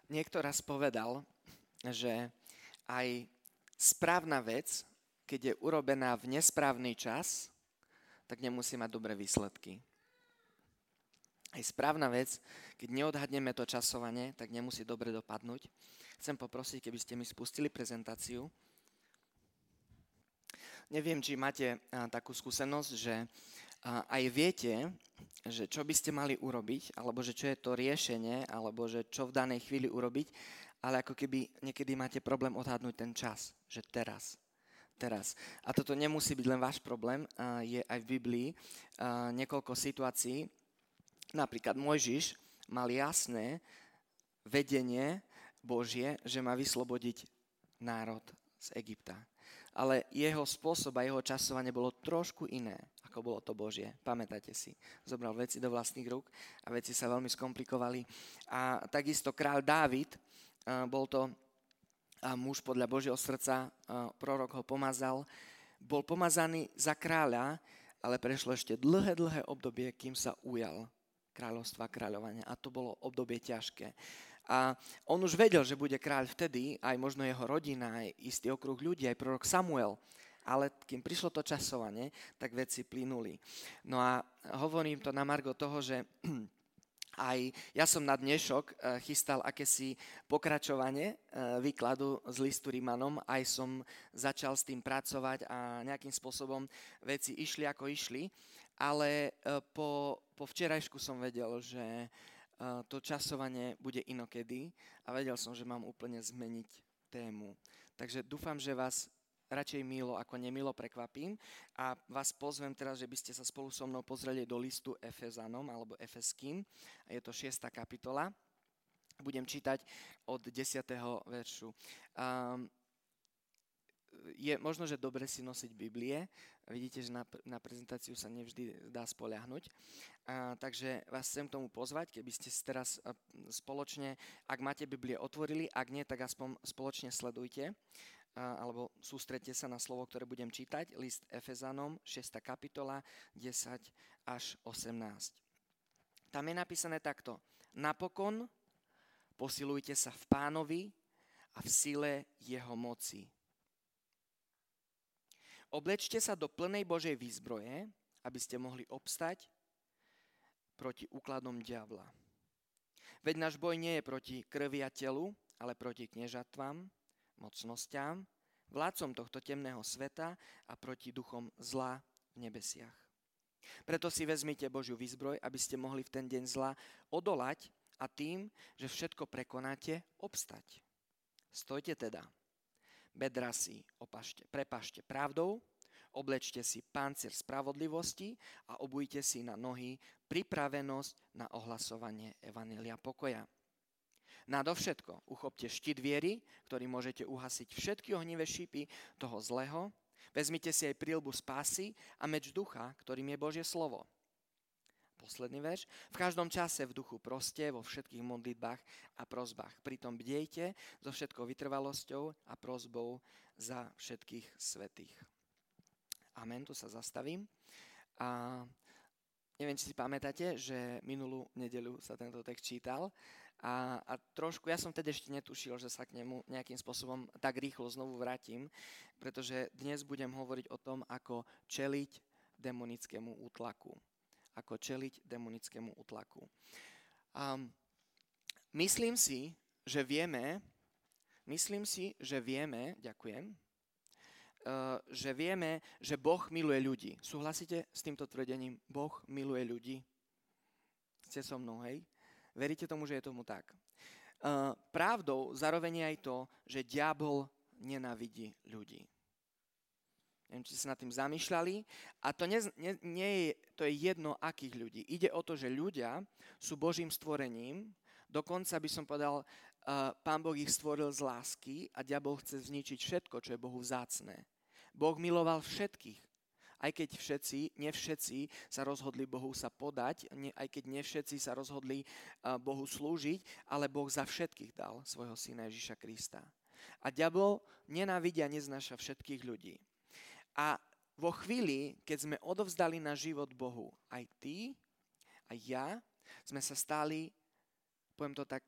Niekto raz povedal, že aj správna vec, keď je urobená v nesprávny čas, tak nemusí mať dobré výsledky. Aj správna vec, keď neodhadneme to časovanie, tak nemusí dobre dopadnúť. Chcem poprosiť, keby ste mi spustili prezentáciu. Neviem, či máte takú skúsenosť, že aj viete, že čo by ste mali urobiť, alebo že čo je to riešenie, alebo že čo v danej chvíli urobiť, ale ako keby niekedy máte problém odhadnúť ten čas, že teraz. A toto nemusí byť len váš problém, je aj v Biblii niekoľko situácií. Napríklad Mojžiš mal jasné vedenie Božie, že má vyslobodiť národ z Egypta. Ale jeho spôsob a jeho časovanie bolo trošku iné, ako bolo to Božie. Pamätáte si, zobral veci do vlastných rúk a veci sa veľmi skomplikovali. A takisto kráľ Dávid, bol to muž podľa Božieho srdca, prorok ho pomazal, bol pomazaný za kráľa, ale prešlo ešte dlhé obdobie, kým sa ujal kráľovstva, kráľovania. A to bolo obdobie ťažké. A on už vedel, že bude kráľ vtedy, aj možno jeho rodina, aj istý okruh ľudí, aj prorok Samuel. Ale kým prišlo to časovanie, tak veci plynuli. No a hovorím to na margo toho, že aj ja som na dnešok chystal akési pokračovanie výkladu z listu Rimanom, aj som začal s tým pracovať a nejakým spôsobom veci išli ako išli, ale po včerajšku som vedel, že to časovanie bude inokedy a vedel som, že mám úplne zmeniť tému. Takže dúfam, že vás radšej milo ako nemilo prekvapím a vás pozvem teraz, že by ste sa spolu so mnou pozreli do listu Efezanom alebo Efeským. Je to 6. kapitola. Budem čítať od 10. veršu. Je možno, že dobre si nosiť Biblie. Vidíte, že na prezentáciu sa nevždy dá spoľahnúť. Takže vás chcem k tomu pozvať, keby ste teraz spoločne, ak máte Biblie, otvorili, ak nie, tak aspoň spoločne sledujte alebo sústredte sa na slovo, ktoré budem čítať. List Efezanom, 6. kapitola, 10 až 18. Tam je napísané takto. Napokon posilujte sa v Pánovi a v sile jeho moci. Oblečte sa do plnej Božej výzbroje, aby ste mohli obstať proti úkladom diabla. Veď náš boj nie je proti krvi a telu, ale proti kniežatvám, mocnosťam, vládcom tohto temného sveta a proti duchom zla v nebesiach. Preto si vezmite Božiu výzbroj, aby ste mohli v ten deň zla odolať a tým, že všetko prekonáte, obstať. Stojte teda. Bedra si prepašte pravdou, oblečte si pancier spravodlivosti a obujte si na nohy pripravenosť na ohlasovanie evanjelia pokoja. Nadovšetko uchopte štít viery, ktorý môžete uhasiť všetky ohnivé šípy toho zlého. Vezmite si aj príľbu spásy a meč ducha, ktorým je Božie slovo. Posledný verš. V každom čase v duchu proste, vo všetkých modlitbách a prosbách. Pritom bdejte so všetkou vytrvalosťou a prosbou za všetkých svätých. Amen, tu sa zastavím. A neviem, či si pamätáte, že minulú nedeľu sa tento text čítal. A trošku, ja som tedy ešte netušil, že sa k nemu nejakým spôsobom tak rýchlo znovu vrátim, pretože dnes budem hovoriť o tom, ako čeliť demonickému útlaku. Myslím si, že vieme, že Boh miluje ľudí. Súhlasíte s týmto tvrdením? Boh miluje ľudí? Ste so mnou, hej? Veríte tomu, že je tomu tak? Pravdou zároveň je aj to, že diabol nenávidí ľudí. Neviem, či sa nad tým zamýšľali. A to to je jedno, akých ľudí. Ide o to, že ľudia sú Božím stvorením. Dokonca by som povedal, Pán Boh ich stvoril z lásky a diabol chce zničiť všetko, čo je Bohu vzácne. Boh miloval všetkých. Aj keď nie všetci sa rozhodli Bohu sa podať, aj keď nie všetci sa rozhodli Bohu slúžiť, ale Boh za všetkých dal svojho syna Ježiša Krista. A diabol nenávidí a neznáša všetkých ľudí. A vo chvíli, keď sme odovzdali náš život Bohu, aj ty, aj ja, sme sa stali, poviem to tak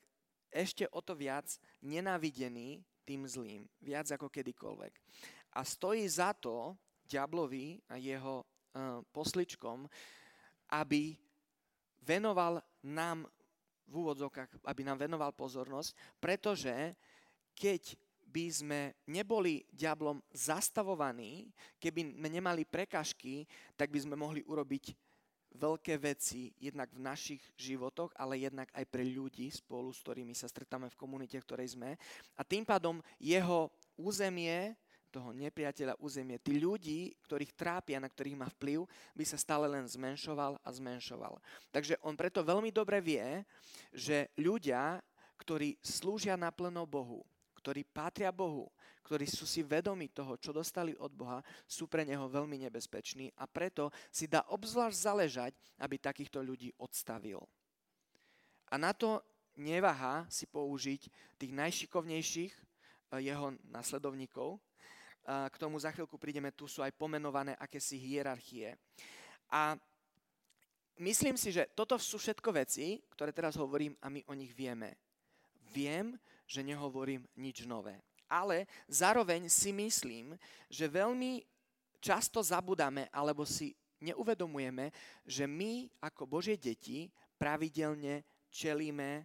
ešte o to viac nenávidený tým zlým, viac ako kedykoľvek. A stojí za to diablovi a jeho posličkom, aby venoval nám v úvodzovkách, aby nám venoval pozornosť, pretože keď by sme neboli diablom zastavovaní, keby sme nemali prekažky, tak by sme mohli urobiť veľké veci jednak v našich životoch, ale jednak aj pre ľudí spolu, s ktorými sa stretáme v komunite, v ktorej sme. A tým pádom jeho územie, toho nepriateľa územie, tí ľudí, ktorých trápia, na ktorých má vplyv, by sa stále len zmenšoval a zmenšoval. Takže on preto veľmi dobre vie, že ľudia, ktorí slúžia naplno Bohu, ktorí patria Bohu, ktorí sú si vedomi toho, čo dostali od Boha, sú pre neho veľmi nebezpeční a preto si dá obzvlášť záležať, aby takýchto ľudí odstavil. A na to neváha si použiť tých najšikovnejších jeho nasledovníkov. K tomu za chvíľku prídeme, tu sú aj pomenované akési hierarchie. A myslím si, že toto sú všetko veci, ktoré teraz hovorím a my o nich vieme. Viem, že nehovorím nič nové. Ale zároveň si myslím, že veľmi často zabudáme alebo si neuvedomujeme, že my ako Božie deti pravidelne čelíme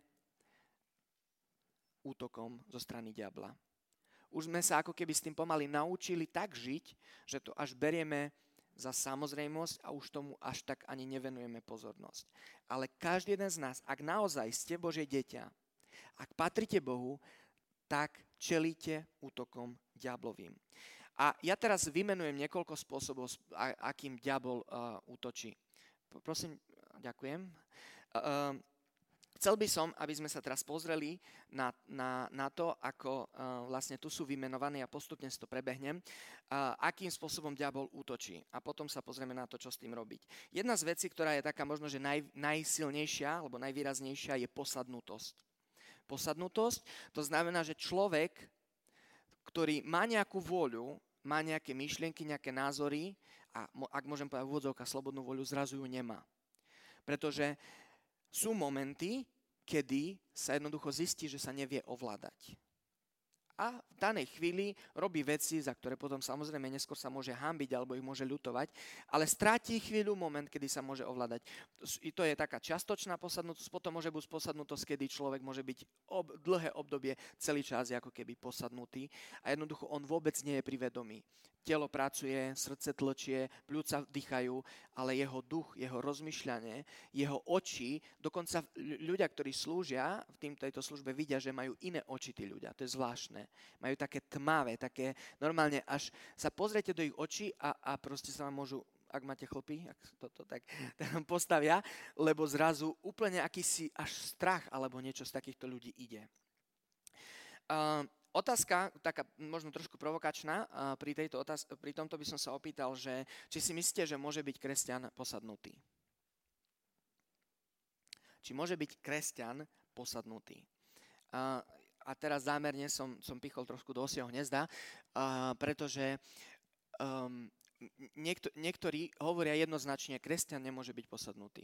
útokom zo strany diabla. Už sme sa ako keby s tým pomaly naučili tak žiť, že to až berieme za samozrejmosť a už tomu až tak ani nevenujeme pozornosť. Ale každý jeden z nás, ak naozaj ste Božie dieťa, ak patríte Bohu, tak čelíte útokom diablovým. A ja teraz vymenujem niekoľko spôsobov, akým diabol útočí. Prosím, ďakujem. Chcel by som, aby sme sa teraz pozreli na to, ako vlastne tu sú vymenované a postupne si to prebehnem, akým spôsobom diabol útočí. A potom sa pozrieme na to, čo s tým robiť. Jedna z vecí, ktorá je taká možno, že najsilnejšia alebo najvýraznejšia, je posadnutosť. Posadnutosť, to znamená, že človek, ktorý má nejakú vôľu, má nejaké myšlienky, nejaké názory a ak môžem povedať v úvodzovkách slobodnú vôľu, zrazu ju nemá. Pretože sú momenty, kedy sa jednoducho zistí, že sa nevie ovládať. A v danej chvíli robí veci, za ktoré potom samozrejme neskôr sa môže hanbiť alebo ich môže ľutovať, ale stráti chvíľu moment, kedy sa môže ovládať. I to je taká čiastočná posadnutosť, potom môže byť posadnutosť, kedy človek môže byť dlhé obdobie, celý čas ako keby posadnutý a jednoducho on vôbec nie je pri vedomí. Telo pracuje, srdce tlčie, pľúca dýchajú, ale jeho duch, jeho rozmýšľanie, jeho oči, dokonca ľudia, ktorí slúžia v tejto službe, vidia, že majú iné oči tí ľudia. To je zvláštne. Majú také tmavé, také normálne, až sa pozriete do ich očí a proste sa vám môžu, ak máte chlpy, tak postavia, lebo zrazu úplne akýsi až strach alebo niečo z takýchto ľudí ide. Otázka, taká možno trošku provokačná, pri tomto by som sa opýtal, že či si myslíte, že môže byť kresťan posadnutý? Či môže byť kresťan posadnutý? A teraz zámerne som pichol trošku do osieho hniezda, pretože niektorí hovoria jednoznačne, kresťan nemôže byť posadnutý.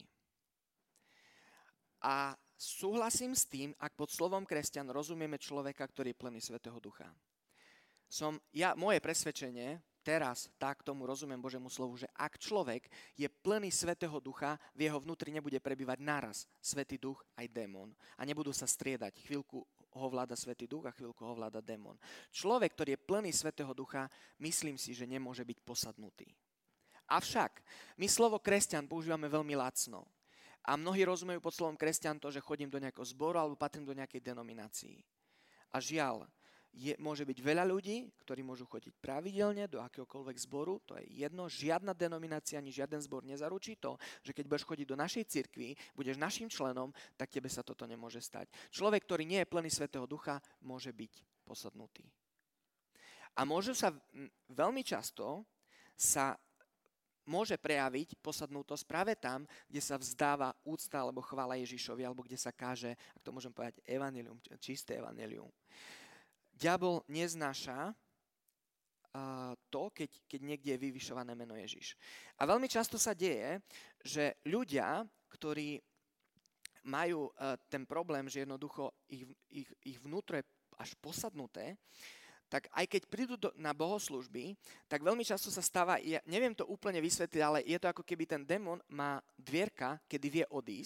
A súhlasím s tým, ak pod slovom kresťan rozumieme človeka, ktorý je plný Svätého Ducha. Moje presvedčenie, teraz tak tomu rozumiem Božiemu slovu, že ak človek je plný Svätého Ducha, v jeho vnútri nebude prebývať naraz Svätý Duch aj démon. A nebudú sa striedať. Chvíľku ho vláda Svätý Duch a chvíľku ho vláda démon. Človek, ktorý je plný Svätého Ducha, myslím si, že nemôže byť posadnutý. Avšak my slovo kresťan používame veľmi lacno. A mnohí rozumejú pod slovom kresťan to, že chodím do nejakého zboru alebo patrím do nejakej denominácii. A žiaľ, môže byť veľa ľudí, ktorí môžu chodiť pravidelne do akéhokoľvek zboru, to je jedno, žiadna denominácia ani žiaden zbor nezaručí to, že keď budeš chodiť do našej cirkvi, budeš našim členom, tak tebe sa toto nemôže stať. Človek, ktorý nie je plný Svätého Ducha, môže byť posadnutý. A veľmi často sa môže prejaviť posadnutosť práve tam, kde sa vzdáva úcta alebo chvála Ježišovi, alebo kde sa káže, ak to môžem povedať, evanjelium, čisté evanjelium. Diabol neznáša to, keď niekde je vyvyšované meno Ježiš. A veľmi často sa deje, že ľudia, ktorí majú ten problém, že jednoducho ich vnútro je až posadnuté, tak aj keď prídu na bohoslúžby, tak veľmi často sa stáva, ja neviem to úplne vysvetliť, ale je to ako keby ten démon má dvierka, kedy vie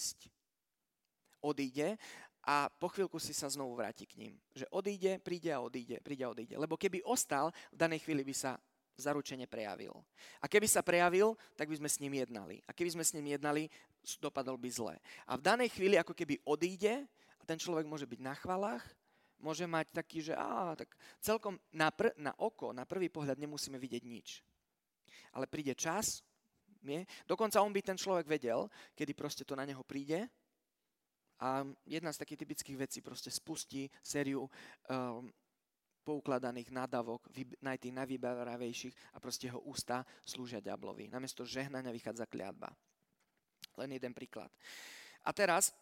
odíde a po chvíľku si sa znovu vráti k ním. Že odíde, príde a odíde, príde a odíde. Lebo keby ostal, v danej chvíli by sa zaručene prejavil. A keby sa prejavil, tak by sme s ním jednali. A keby sme s ním jednali, dopadol by zle. A v danej chvíli ako keby odíde a ten človek môže byť na chvalách, môže mať taký, že tak celkom na oko, na prvý pohľad nemusíme vidieť nič. Ale príde čas, dokonca on by ten človek vedel, kedy proste to na neho príde a jedna z takých typických vecí proste spustí sériu poukladaných nadávok, tých najvyberavejších a proste jeho ústa slúžia diablovi. Namiesto žehnania vychádza kliatba. Len jeden príklad. A teraz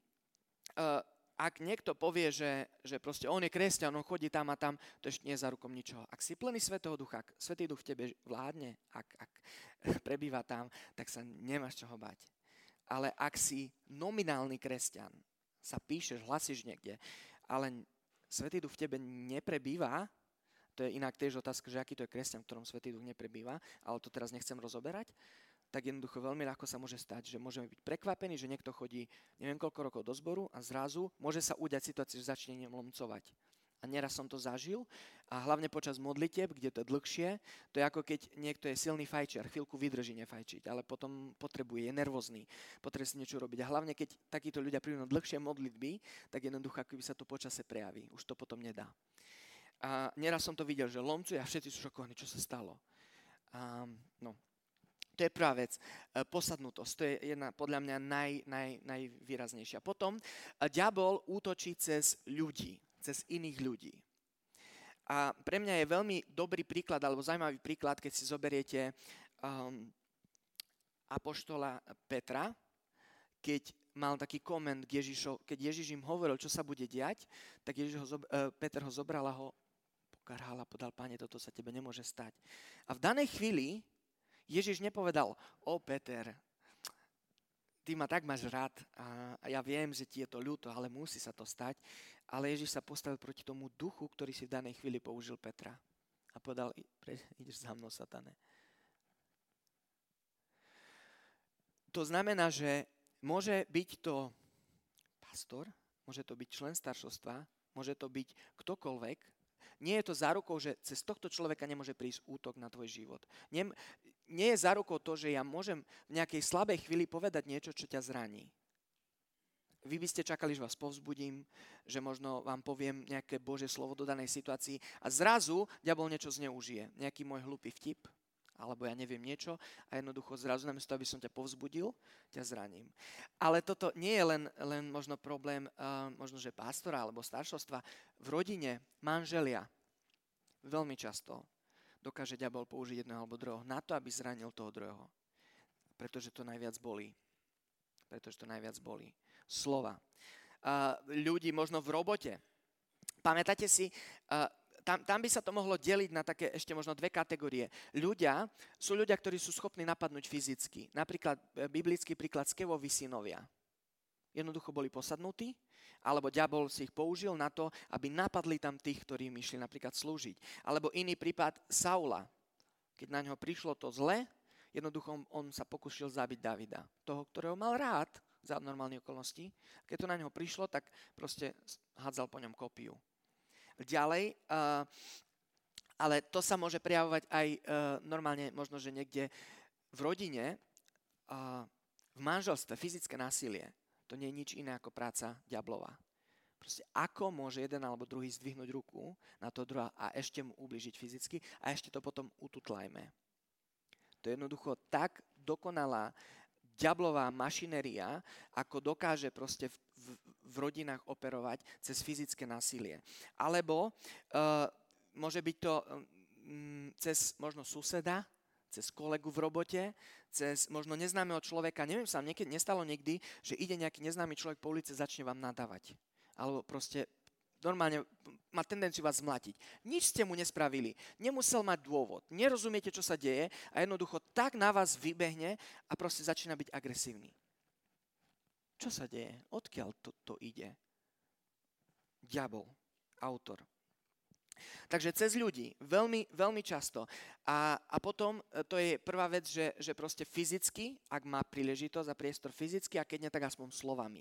ak niekto povie, že proste on je kresťan, on chodí tam a tam, to ešte nie je zárukom ničoho. Ak si plný Svätého Ducha, ak Svätý Duch v tebe vládne, ak prebýva tam, tak sa nemáš čoho bať. Ale ak si nominálny kresťan, sa píšeš, hlasíš niekde, ale Svätý Duch v tebe neprebýva, to je inak tiež otázka, že aký to je kresťan, v ktorom Svätý Duch neprebýva, ale to teraz nechcem rozoberať, tak jednoducho veľmi ľahko sa môže stať, že môžeme byť prekvapení, že niekto chodí neviem koľko rokov do zboru a zrazu môže sa udať situácia, že začne lomcovať. A nieraz som to zažil a hlavne počas modlitieb, kde to je dlhšie, to je ako keď niekto je silný fajčiar, chvíľku vydrží nefajčiť, ale potom je nervózny, potrebuje si niečo robiť. A hlavne keď takíto ľudia prídu na dlhšie modlitby, tak jednoducho ako by sa to počase prejaví. Už to potom nedá. A nieraz som to videl, že lomcuje a všetci sú šokovaní, čo sa stalo. To je prvá vec, posadnutosť, to je jedna podľa mňa najvýraznejšia. Potom diabol útočí cez ľudí, cez iných ľudí. A pre mňa je veľmi dobrý príklad, alebo zaujímavý príklad, keď si zoberiete apoštola Petra, keď mal taký koment k Ježišovi, keď Ježiš im hovoril, čo sa bude diať, tak Peter ho zobral a ho pokarhal a podal, Pane, toto sa tebe nemôže stať. A v danej chvíli Ježiš nepovedal, Peter, ty ma tak máš rád a ja viem, že ti je to ľúto, ale musí sa to stať. Ale Ježiš sa postavil proti tomu duchu, ktorý si v danej chvíli použil Petra. A povedal, ideš za mnou, satane. To znamená, že môže byť to pastor, môže to byť člen staršovstva, môže to byť ktokoľvek. Nie je to zárukou, že cez tohto človeka nemôže prísť útok na tvoj život. Nie je zárukou to, že ja môžem v nejakej slabej chvíli povedať niečo, čo ťa zraní. Vy by ste čakali, že vás povzbudím, že možno vám poviem nejaké Božie slovo do danej situácii a zrazu diabol niečo zneužije. Nejaký môj hlúpy vtip, alebo ja neviem niečo a jednoducho zrazu namiesto, aby som ťa povzbudil, ťa zraním. Ale toto nie je len možno problém možno, že pastora alebo staršovstva. V rodine manželia veľmi často dokáže diabol použiť jedného alebo druhého na to, aby zranil toho druhého. Pretože to najviac bolí. Slova. Ľudí možno v robote. Pamätáte si, tam by sa to mohlo deliť na také ešte možno dve kategórie. Sú ľudia, ktorí sú schopní napadnúť fyzicky. Napríklad biblický príklad Skevovi synovia. Jednoducho boli posadnutí, alebo diabol si ich použil na to, aby napadli tam tých, ktorí im išli napríklad slúžiť. Alebo iný prípad Saula. Keď na ňo prišlo to zle, jednoducho on sa pokúšil zabiť Davida. Toho, ktorého mal rád za normálne okolnosti. Keď to na ňo prišlo, tak proste hádzal po ňom kopiu. Ďalej, ale to sa môže prejavovať aj normálne, možno, že niekde v rodine, v manželstve, fyzické násilie. To nie je nič iné ako práca diablova. Proste ako môže jeden alebo druhý zdvihnúť ruku na to druhá a ešte mu ublížiť fyzicky a ešte to potom ututlajme. To je jednoducho tak dokonalá diablová mašinéria, ako dokáže proste v rodinách operovať cez fyzické násilie. Alebo môže byť to cez možno suseda, cez kolegu v robote, cez možno neznámeho človeka. Neviem sa, nestalo niekdy, že ide nejaký neznámy človek po ulici, začne vám nadávať. Alebo proste normálne má tendenciu vás zmlatiť. Nič ste mu nespravili. Nemusel mať dôvod. Nerozumiete, čo sa deje a jednoducho tak na vás vybehne a proste začína byť agresívny. Čo sa deje? Odkiaľ to ide? Diabol, autor. Takže cez ľudí, veľmi, veľmi často. A potom to je prvá vec, že proste fyzicky, ak má príležitosť a priestor fyzicky, a keď nie, tak aspoň slovami.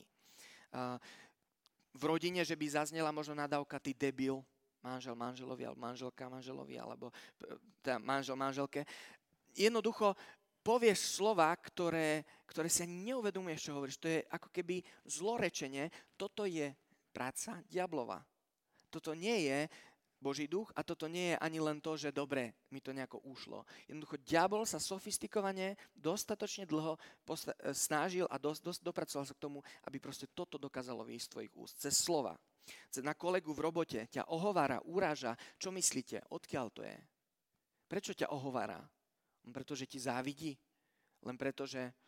V rodine, že by zaznela možno nadávka, ty debil, manžel manželovi, alebo manželka manželovi, alebo manžel manželke. Jednoducho povieš slova, ktoré si ani neuvedomuješ, čo hovoríš. To je ako keby zlorečenie. Toto je práca diablova. Toto nie je Boží duch a toto nie je ani len to, že dobre, mi to nejako ušlo. Jednoducho, diabol sa sofistikovane, dostatočne dlho snažil a dopracoval sa k tomu, aby proste toto dokázalo vyjsť z tvojich úst. Cez slova. Na kolegu v robote ťa ohovára, uráža. Čo myslíte? Odkiaľ to je? Prečo ťa ohovára? Pretože ti závidí? Len preto,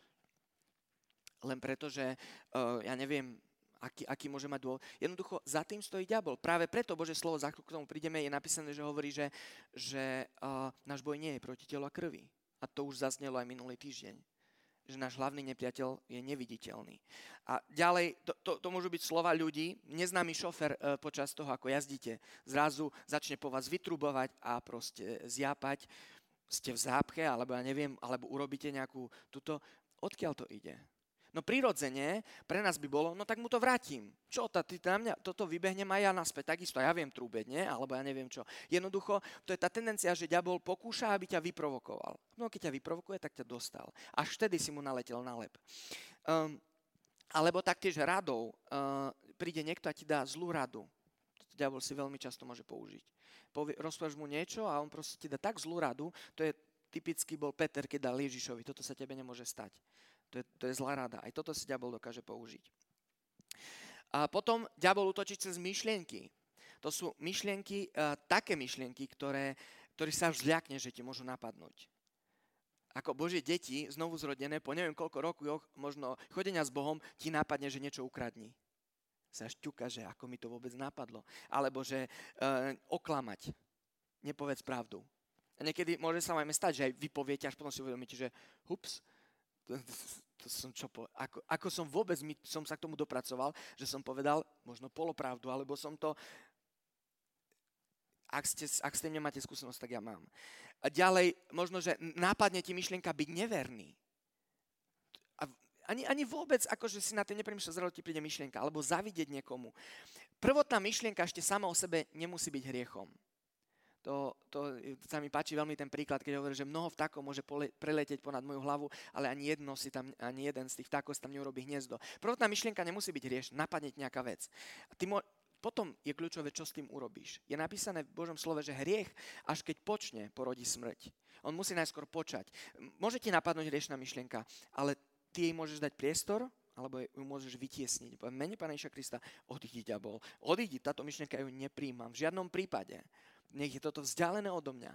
že ja neviem, aký môže mať dôvod. Jednoducho, za tým stojí diabol. Práve preto Božie slovo, za k tomu prídeme, je napísané, že hovorí, že náš boj nie je proti telu a krvi. A to už zaznelo aj minulý týždeň. Že náš hlavný nepriateľ je neviditeľný. A ďalej, to môžu byť slova ľudí. Neznámy šofer počas toho, ako jazdíte, zrazu začne po vás vytrubovať a proste zjápať. Ste v zápche, alebo ja neviem, alebo urobíte nejakú túto. Odkiaľ to ide? No prirodzene pre nás by bolo, no tak mu to vrátim. Čo, ty na mňa toto vybehnem aj ja naspäť, takisto ja viem trúbeť, nie? Alebo ja neviem čo. Jednoducho, to je tá tendencia, že diabol pokúša, aby ťa vyprovokoval. No keď ťa vyprovokuje, tak ťa dostal. Až vtedy si mu naletel na lep. Alebo taktiež radou. Príde niekto a ti dá zlú radu. Diabol si veľmi často môže použiť. Rozprávaš mu niečo a on proste ti dá tak zlú radu, to je typicky bol Peter, keď dal Ježišovi, toto sa tebe nemôže stať. To je zlá rada. Aj toto si diabol dokáže použiť. A potom diabol útočí cez myšlienky. To sú myšlienky, také myšlienky, ktoré sa vzľakne, že ti môžu napadnúť. Ako Božie deti, znovu zrodené, po neviem koľko rokoch, možno chodenia s Bohom, ti napadne, že niečo ukradni. Sa šťuka, že ako mi to vôbec napadlo. Alebo že oklamať. Nepovedz pravdu. A niekedy môže sa vám stať, že aj vy poviete, až potom si uvedomíte, že hups, to som ako som vôbec som sa k tomu dopracoval, že som povedal možno polopravdu, alebo som to, ak ste nemáte skúsenosť, tak ja mám. A ďalej, možno, že nápadne ti myšlienka byť neverný. A ani vôbec, akože si na tým nepremýšľa, zrazu ti príde myšlienka, alebo zavidieť niekomu. Prvotná myšlienka ešte sama o sebe nemusí byť hriechom. To sa mi páči veľmi ten príklad, keď hovorí, že mnoho vtákov môže preletieť ponad moju hlavu, ale ani jeden z tých vtákov si tam neurobí hniezdo. Prvotná myšlienka nemusí byť hrieš, napadne nejaká vec. Potom je kľúčové, čo s tým urobíš. Je napísané v Božom slove, že hriech, až keď počne, porodí smrť. On musí najskôr počať. Môže ti napadnúť hriešna myšlienka, ale ty jej môžeš dať priestor, alebo ju môžeš vytiesniť. V mene Pána Ježiša Krista, odídi diabol. Odídi, táto myšlienka ju nepríjmam. V žiadnom prípade. Nech je toto vzdialené odo mňa.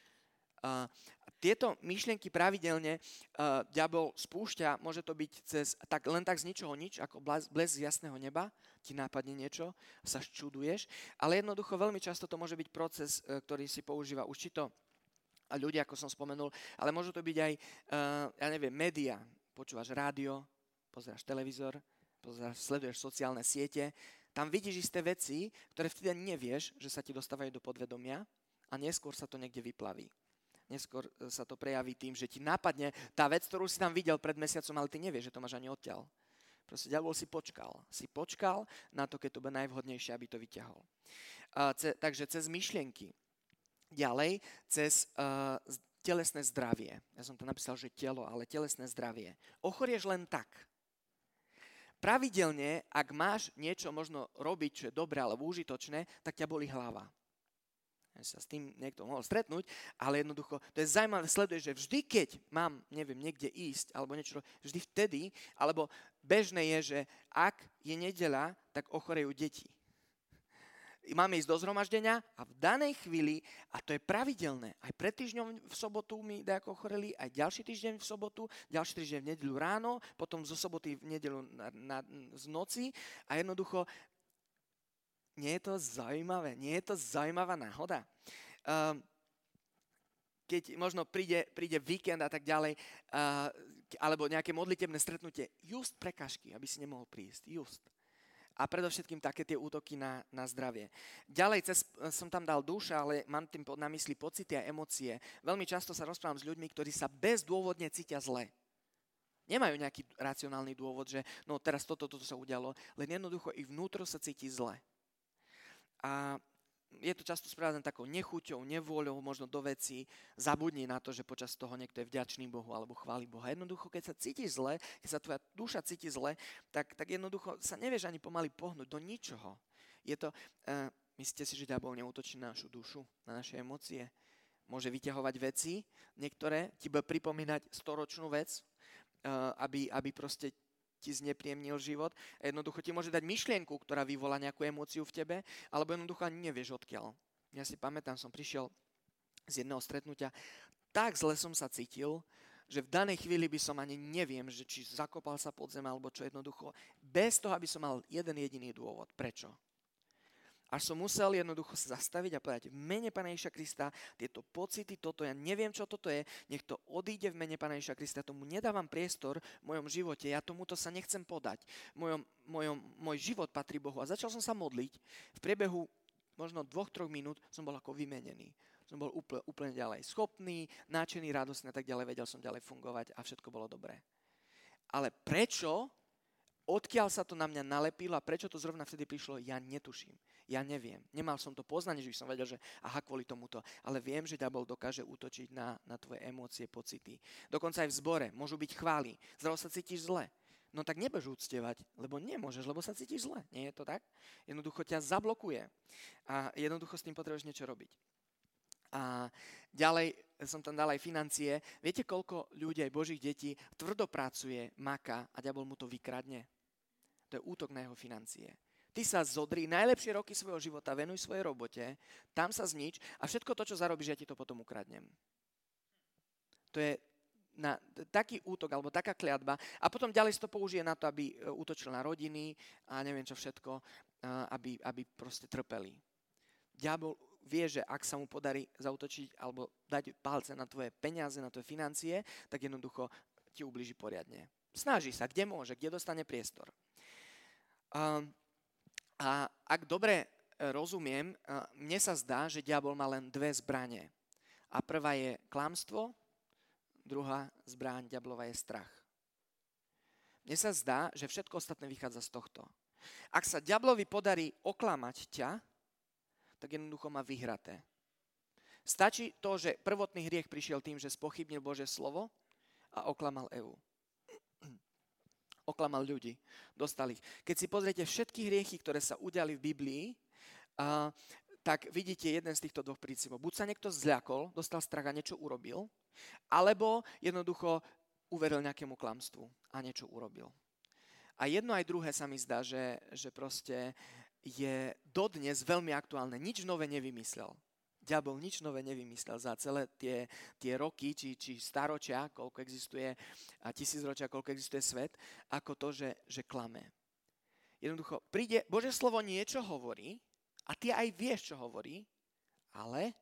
Tieto myšlienky pravidelne diabol spúšťa, môže to byť len tak z ničoho nič, ako blesk z jasného neba, ti nápadne niečo, sa ščuduješ, ale jednoducho veľmi často to môže byť proces, ktorý si používa už či to ľudia, ako som spomenul, ale môžu to byť aj, ja neviem, média. Počúvaš rádio, pozeráš televízor, sleduješ sociálne siete, tam vidíš isté veci, ktoré vtedy nevieš, že sa ti dostávajú do podvedomia a neskôr sa to niekde vyplaví. Neskôr sa to prejaví tým, že ti napadne tá vec, ktorú si tam videl pred mesiacom, ale ty nevieš, že to máš ani odtiaľ. Proste diabol si počkal na to, keď to bude najvhodnejšie, aby to vyťahol. Takže cez myšlienky. Ďalej, cez telesné zdravie. Ja som to napísal, že telo, ale telesné zdravie. Ochorieš len tak. Pravidelne, ak máš niečo možno robiť, čo je dobré alebo užitočné, tak ťa bolí hlava. Ja sa s tým niekto mohol stretnúť, ale jednoducho, to je zaujímavé, sleduješ, že vždy, keď mám, neviem, niekde ísť, alebo niečo, vždy vtedy, alebo bežné je, že ak je nedeľa, tak ochorejú deti. Máme ísť do zhromaždenia a v danej chvíli, a to je pravidelné, aj pred týždňom v sobotu mi dejako ochoreli, aj ďalší týždeň v sobotu, ďalší týždeň v nedeľu ráno, potom zo soboty v nedeľu z noci a jednoducho nie je to zaujímavé, nie je to zaujímavá náhoda. Keď možno príde víkend a tak ďalej, alebo nejaké modlitebné stretnutie, just prekažky, aby si nemohol prísť, just. A predovšetkým také tie útoky na zdravie. Ďalej som tam dal duša, ale mám tým na mysli pocity a emócie. Veľmi často sa rozprávam s ľuďmi, ktorí sa bezdôvodne cítia zle. Nemajú nejaký racionálny dôvod, že no teraz toto sa udialo, len jednoducho ich vnútro sa cíti zle. A je to často správne takou nechuťou, nevôľou, možno do vecí. Zabudni na to, že počas toho niekto je vďačný Bohu alebo chváli Boha. Jednoducho, keď sa cítiš zle, keď sa tvoja duša cíti zle, tak jednoducho sa nevieš ani pomaly pohnúť do ničoho. Je to, myslíte si, že diabol neútočí na našu dušu, na naše emócie? Môže vyťahovať veci, niektoré ti bude pripomínať storočnú vec, aby proste ti znepríjemnil život. A jednoducho ti môže dať myšlienku, ktorá vyvolá nejakú emóciu v tebe, alebo jednoducho ani nevieš odkiaľ. Ja si pamätám, som prišiel z jedného stretnutia, tak zle som sa cítil, že v danej chvíli by som ani neviem, že či zakopal sa pod zem, alebo čo jednoducho, bez toho, aby som mal jeden jediný dôvod. Prečo? Až som musel jednoducho sa zastaviť a povedať, v mene Pána Ježiša Krista, tieto pocity, toto, ja neviem, čo toto je, nech to odíde v mene Pána Ježiša Krista, tomu nedávam priestor v mojom živote, ja tomuto sa nechcem podať. Môj život patrí Bohu. A začal som sa modliť. V priebehu možno 2-3 minút som bol ako vymenený. Som bol úplne ďalej schopný, nadšený, radostný a tak ďalej, vedel som ďalej fungovať a všetko bolo dobré. Ale prečo? Odkiaľ sa to na mňa nalepilo a prečo to zrovna vtedy prišlo, ja netuším. Ja neviem. Nemal som to poznanie, že by som vedel, že aha, kvôli tomuto. Ale viem, že diabol dokáže útočiť na tvoje emócie, pocity. Dokonca aj v zbore môžu byť chvály. Zdravo sa cítiš zle. No tak nebež úctievať, lebo nemôžeš, lebo sa cítiš zle. Nie je to tak? Jednoducho ťa zablokuje. A jednoducho s tým potrebuješ niečo robiť. A ďalej som tam dal aj financie. Viete, koľko ľudí, aj Božích detí, tvrdo pracuje, maká a diabol mu to vykradne? To je útok na jeho financie. Ty sa zodri, najlepšie roky svojho života venuj svojej robote, tam sa znič a všetko to, čo zarobíš, ja ti to potom ukradnem. To je taký útok alebo taká kliatba. A potom ďalej to použije na to, aby útočil na rodiny a neviem čo všetko, aby proste trpeli. Diabol vie, že ak sa mu podarí zaútočiť alebo dať palce na tvoje peniaze, na tvoje financie, tak jednoducho ti ublíži poriadne. Snaží sa, kde môže, kde dostane priestor. A ak dobre rozumiem, mne sa zdá, že diabol má len dve zbrane. A prvá je klamstvo, druhá zbraň diablova je strach. Mne sa zdá, že všetko ostatné vychádza z tohto. Ak sa diablovi podarí oklamať ťa, tak jednoducho má vyhraté. Stačí to, že prvotný hriech prišiel tým, že spochybnil Božie slovo a oklamal Evu. Oklamal ľudí, dostal ich. Keď si pozriete všetky hriechy, ktoré sa udiali v Biblii, tak vidíte jeden z týchto dvoch princípov. Buď sa niekto zľakol, dostal strach a niečo urobil, alebo jednoducho uveril nejakému klamstvu a niečo urobil. A jedno aj druhé sa mi zdá, že proste je dodnes veľmi aktuálne. Nič nové nevymyslel. Diabol nič nové nevymyslel za celé tie roky, či staročia, koľko existuje, a tisícročia, koľko existuje svet, ako to, že klame. Jednoducho, príde, Božie slovo niečo hovorí a ty aj vieš, čo hovorí, ale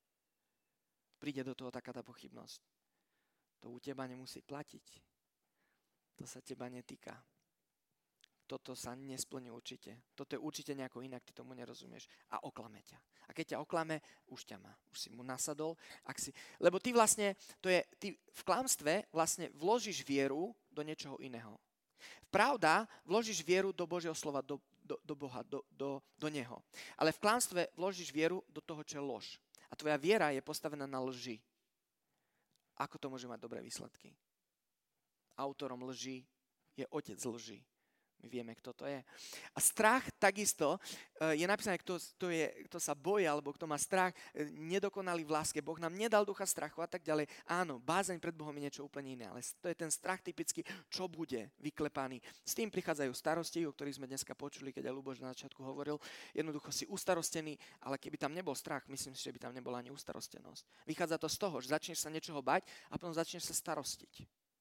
príde do toho taká tá pochybnosť. To u teba nemusí platiť. To sa teba netýka. Toto sa nesplní určite. Toto je určite nejako inak, ty tomu nerozumieš. A oklame ťa. A keď ťa oklame, už ťa má. Už si mu nasadol. Lebo ty vlastne, ty v klamstve vlastne vložíš vieru do niečoho iného. Pravda, vložíš vieru do Božieho slova, do Boha, do Neho. Ale v klamstve vložíš vieru do toho, čo je lož. A tvoja viera je postavená na lži. Ako to môže mať dobré výsledky? Autorom lži je otec lži. My vieme, kto to je. A strach takisto je napísané, kto sa bojí, alebo kto má strach, nedokonalý v láske. Boh nám nedal ducha strachu a tak ďalej. Áno, bázeň pred Bohom je niečo úplne iné, ale to je ten strach typický, čo bude vyklepaný. S tým prichádzajú starosti, o ktorých sme dneska počuli, keď aj Ľuboš na začiatku hovoril. Jednoducho si ustarostený, ale keby tam nebol strach, myslím si, že by tam nebola ani ustarostenosť. Vychádza to z toho, že začneš sa niečoho bať a potom začneš sa starostiť.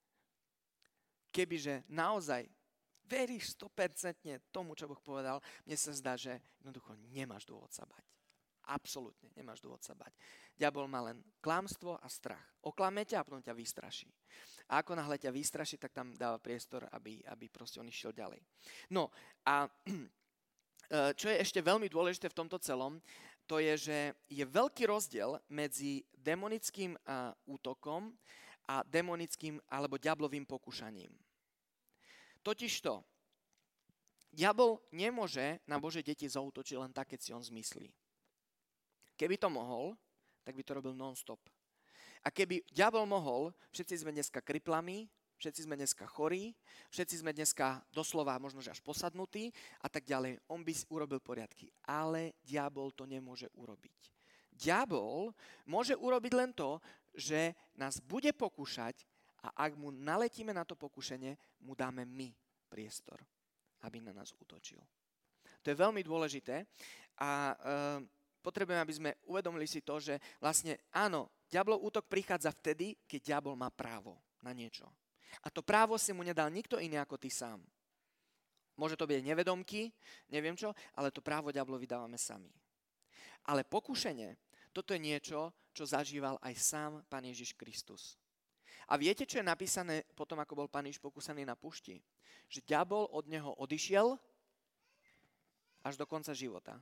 Kebyže naozaj veríš 100% tomu, čo Boh povedal, mne sa zdá, že jednoducho nemáš dôvod sa bať. Absolútne, nemáš dôvod sa bať. Diabol má len klamstvo a strach. Oklame ťa a potom ťa vystraší. A ako náhle ťa vystraší, tak tam dáva priestor, aby proste on išiel ďalej. No a čo je ešte veľmi dôležité v tomto celom, to je, že je veľký rozdiel medzi demonickým útokom a demonickým alebo diablovým pokúšaním. Totižto, diabol nemôže na Božie deti zaútočiť len tak, keď si on zmyslí. Keby to mohol, tak by to robil non-stop. A keby diabol mohol, všetci sme dneska kriplami, všetci sme dneska chorí, všetci sme dneska doslova možno že až posadnutí a tak ďalej. On by urobil poriadky. Ale diabol to nemôže urobiť. Diabol môže urobiť len to, že nás bude pokúšať a ak mu naletíme na to pokušenie, mu dáme my priestor, aby na nás útočil. To je veľmi dôležité a potrebujeme, aby sme uvedomili si to, že vlastne áno, diablov útok prichádza vtedy, keď diabol má právo na niečo. A to právo si mu nedal nikto iný ako ty sám. Môže to byť nevedomky, neviem čo, ale to právo diablovi dávame sami. Ale pokušenie, toto je niečo, čo zažíval aj sám Pán Ježiš Kristus. A viete, čo je napísané potom, ako bol Pán Ježiš pokúsaný na púšti? Že diabol od neho odišiel až do konca života.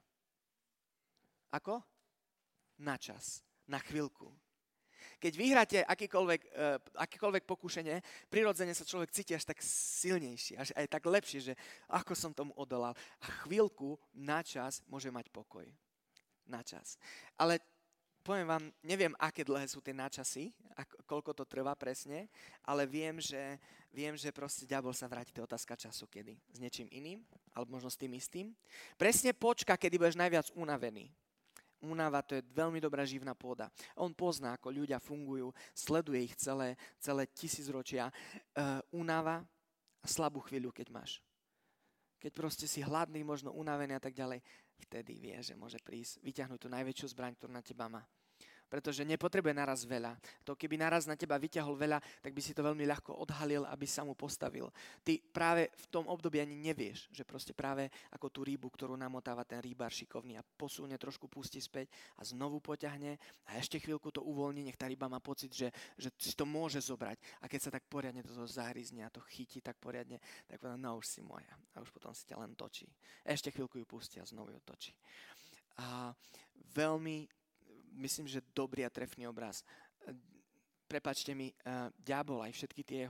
Ako? Na čas, na chvíľku. Keď vyhráte akékoľvek pokušenie, prirodzene sa človek cíti až tak silnejší, až aj tak lepšie, že ako som tomu odolal. A chvíľku na čas môže mať pokoj. Na čas. Ale poviem vám, neviem, aké dlhé sú tie náčasy, koľko to trvá presne, ale viem, že proste diabol sa vráti, to je otázka času, kedy. S niečím iným, alebo možno s tým istým. Presne počka, kedy budeš najviac unavený. Únava, to je veľmi dobrá živná pôda. On pozná, ako ľudia fungujú, sleduje ich celé tisícročia. Únava a slabú chvíľu, keď máš. Keď proste si hladný, možno unavený a tak ďalej, vtedy vie, že môže prísť, vyťahnuť tú najväčšiu zbraň, ktorú na teba má. Pretože nepotrebuje naraz veľa. To keby naraz na teba vyťahol veľa, tak by si to veľmi ľahko odhalil, aby sa mu postavil. Ty práve v tom období ani nevieš, že proste práve ako tú rybu, ktorú namotáva ten rybár šikovný a posunie, trošku pustí späť a znovu poťahne a ešte chvíľku to uvoľní, nech tá ryba má pocit, že si to môže zobrať. A keď sa tak poriadne to zahryzne a to chytí tak poriadne, tak povedal, no už si moja. A už potom si ťa len točí. Ešte chvíľku ju pustí a znovu ju točí. A veľmi myslím, že dobrý a trefný obraz. Prepáčte mi, diabol aj všetky tie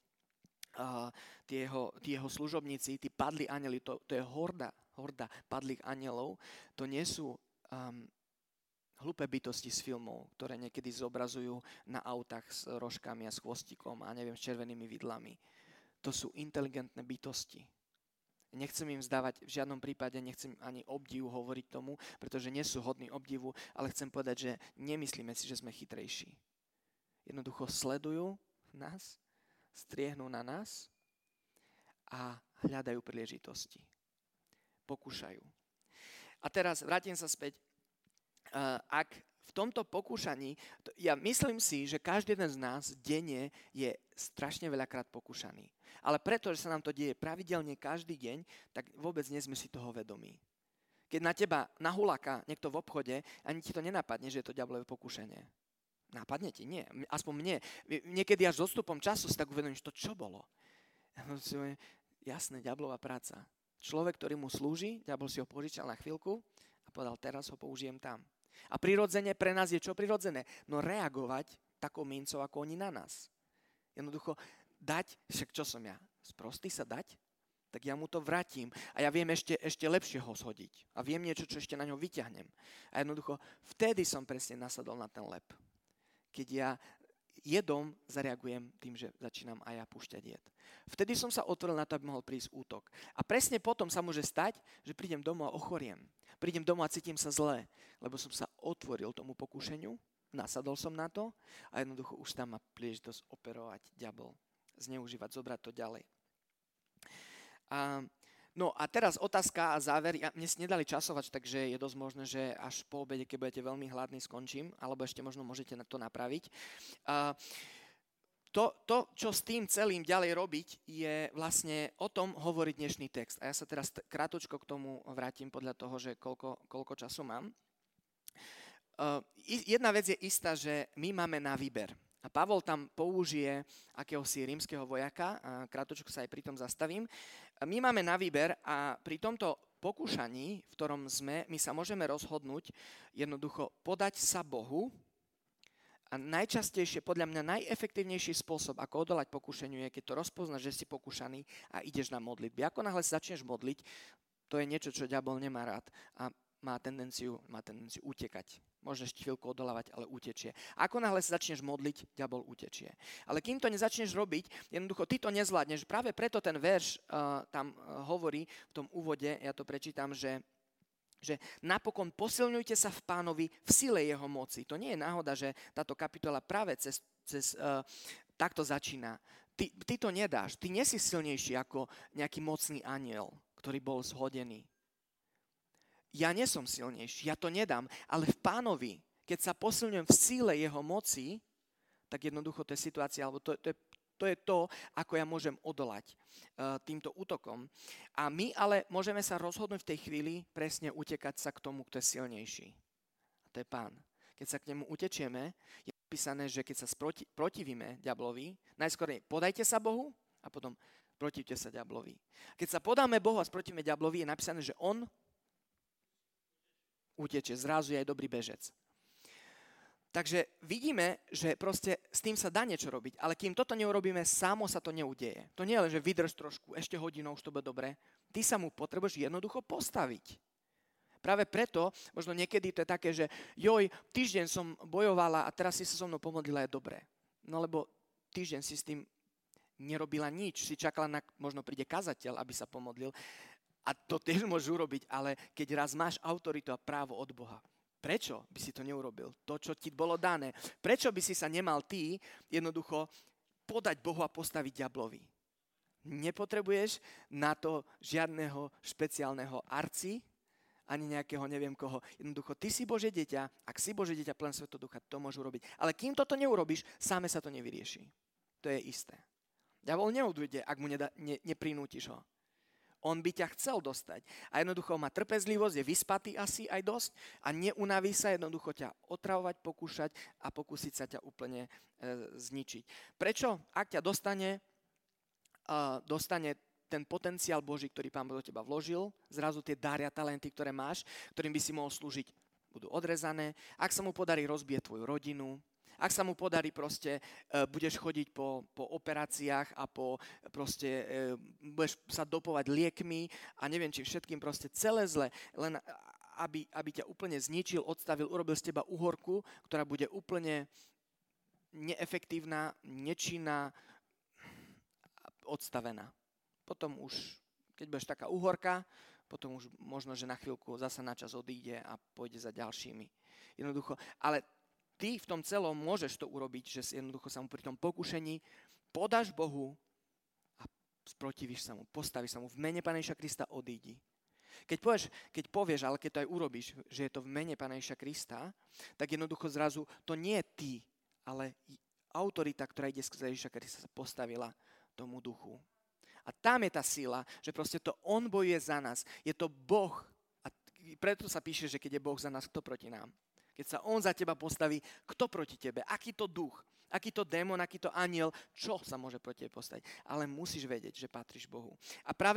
jeho služobníci, tí padlí anjeli, to je horda padlých anjelov, to nie sú hlúpe bytosti z filmov, ktoré niekedy zobrazujú na autách s rožkami a s chvostikom a neviem, s červenými vidlami. To sú inteligentné bytosti. Nechcem im vzdávať, v žiadnom prípade nechcem ani obdivu hovoriť tomu, pretože nie sú hodní obdivu, ale chcem povedať, že nemyslíme si, že sme chytrejší. Jednoducho sledujú nás, striehnú na nás a hľadajú príležitosti. Pokúšajú. A teraz vrátim sa späť. Ak v tomto pokúšaní, ja myslím si, že každý jeden z nás denne je strašne veľakrát pokúšaný. Ale pretože sa nám to deje pravidelne každý deň, tak vôbec nie sme si toho vedomí. Keď na teba nahuláka niekto v obchode, ani ti to nenapadne, že je to diablové pokúšanie. Napadne ti? Nie. Aspoň mne. Niekedy až s odstupom času si tak uvedomíš, to čo bolo? Jasné, diablová práca. Človek, ktorý mu slúži, diabol si ho požičal na chvíľku a povedal, teraz ho použijem tam. A prirodzene pre nás je čo prirodzené? No reagovať takou mincov, ako oni na nás. Jednoducho dať, však čo som ja? Sprostý sa dať? Tak ja mu to vrátim. A ja viem ešte lepšie ho zhodiť. A viem niečo, čo ešte na ňo vyťahnem. A jednoducho vtedy som presne nasadol na ten lep. Keď ja jedom zareagujem tým, že začínam aj ja púšťať jed. Vtedy som sa otvoril na to, aby mohol prísť útok. A presne potom sa môže stať, že prídem domov a ochoriem. Prídem domov a cítim sa zle, lebo som sa otvoril tomu pokušeniu, nasadol som na to a jednoducho už tam má príležitosť operovať diabol, zneužívať, zobrať to ďalej. No a teraz otázka a záver. Mne si nedali časovať, takže je dosť možné, že až po obede, keď budete veľmi hladní, skončím, alebo ešte možno môžete to napraviť. To, čo s tým celým ďalej robiť, je vlastne o tom hovoriť dnešný text. A ja sa teraz krátko k tomu vrátim podľa toho, že koľko času mám. Jedna vec je istá, že my máme na výber. A Pavol tam použije akéhosi rímskeho vojaka, a krátko sa aj pri tom zastavím. My máme na výber a pri tomto pokúšaní, v ktorom sme, my sa môžeme rozhodnúť jednoducho podať sa Bohu a najčastejšie, podľa mňa najefektívnejší spôsob, ako odolať pokúšaniu je, keď to rozpoznáš, že si pokúšaný a ideš na modlitby. Ako náhle sa začneš modliť, to je niečo, čo diabol nemá rád a má tendenciu utekať. Môžeš chvíľku odolávať, ale utečie. Ako náhle sa začneš modliť, diabol utečie. Ale kým to nezačneš robiť, jednoducho ty to nezvládneš. Práve preto ten verš tam hovorí v tom úvode, ja to prečítam, že napokon posilňujte sa v Pánovi v sile jeho moci. To nie je náhoda, že táto kapitola práve takto začína. Ty to nedáš. Ty nie si silnejší ako nejaký mocný anjel, ktorý bol zhodený. Ja nie som silnejší, ja to nedám, ale v Pánovi, keď sa posilňujem v síle jeho moci, tak jednoducho to je situácia, alebo to je to, ako ja môžem odolať týmto útokom. A my ale môžeme sa rozhodnúť v tej chvíli presne utekať sa k tomu, kto je silnejší. A to je Pán. Keď sa k nemu utečieme, je napísané, že keď sa protivíme diablovi, najskôr podajte sa Bohu a potom protivte sa diablovi. Keď sa podáme Bohu a sprotivíme diablovi, je napísané, že on utečie, zrazu je aj dobrý bežec. Takže vidíme, že proste s tým sa dá niečo robiť, ale kým toto neurobíme, samo sa to neudeje. To nie je len, že vydrž trošku, ešte hodinou, už to bude dobre. Ty sa mu potrebuješ jednoducho postaviť. Práve preto, možno niekedy to je také, že týždeň som bojovala a teraz si sa so mnou pomodlila, je dobré. No lebo týždeň si s tým nerobila nič, si čakala možno príde kazateľ, aby sa pomodlil. A to tiež môžeš urobiť, ale keď raz máš autoritu a právo od Boha, prečo by si to neurobil? To, čo ti bolo dané. Prečo by si sa nemal ty jednoducho podať Bohu a postaviť diablovi? Nepotrebuješ na to žiadneho špeciálneho arci, ani nejakého neviem koho. Jednoducho, ty si Božie dieťa, ak si Božie dieťa plné Svätého Ducha, to môžu robiť. Ale kým toto neurobíš, same sa to nevyrieši. To je isté. Diabol neodujde, ak mu neprinútiš ho. On by ťa chcel dostať. A jednoducho má trpezlivosť, je vyspatý asi aj dosť a neunaví sa jednoducho ťa otravovať, pokúšať a pokúsiť sa ťa úplne zničiť. Prečo? Ak ťa dostane ten potenciál Boží, ktorý Pán do teba vložil, zrazu tie dary a talenty, ktoré máš, ktorým by si mohol slúžiť, budú odrezané. Ak sa mu podarí rozbije tvoju rodinu, ak sa mu podarí proste, budeš chodiť po operáciách a budeš sa dopovať liekmi a neviem, či všetkým proste celé zle, len aby ťa úplne zničil, odstavil, urobil z teba uhorku, ktorá bude úplne neefektívna, nečinná, odstavená. Potom už, keď budeš taká uhorka, potom už možno, že na chvíľku zasa na čas odíde a pôjde za ďalšími. Jednoducho, ale ty v tom celom môžeš to urobiť, že si jednoducho sa mu pri tom pokušení podáš Bohu a sprotivíš sa mu, postavíš sa mu. V mene Pána Ježiša Krista odídi. Keď povieš, ale keď to aj urobíš, že je to v mene Pána Ježiša Krista, tak jednoducho zrazu to nie je ty, ale autorita, ktorá ide skrze Ježiša Krista, sa postavila tomu duchu. A tam je tá sila, že proste to on bojuje za nás. Je to Boh. A preto sa píše, že keď je Boh za nás, kto proti nám? Keď sa on za teba postaví, kto proti tebe? Aký to duch? Aký to démon? Aký to anjel? Čo sa môže proti tebe postaviť? Ale musíš vedieť, že patríš Bohu. A práve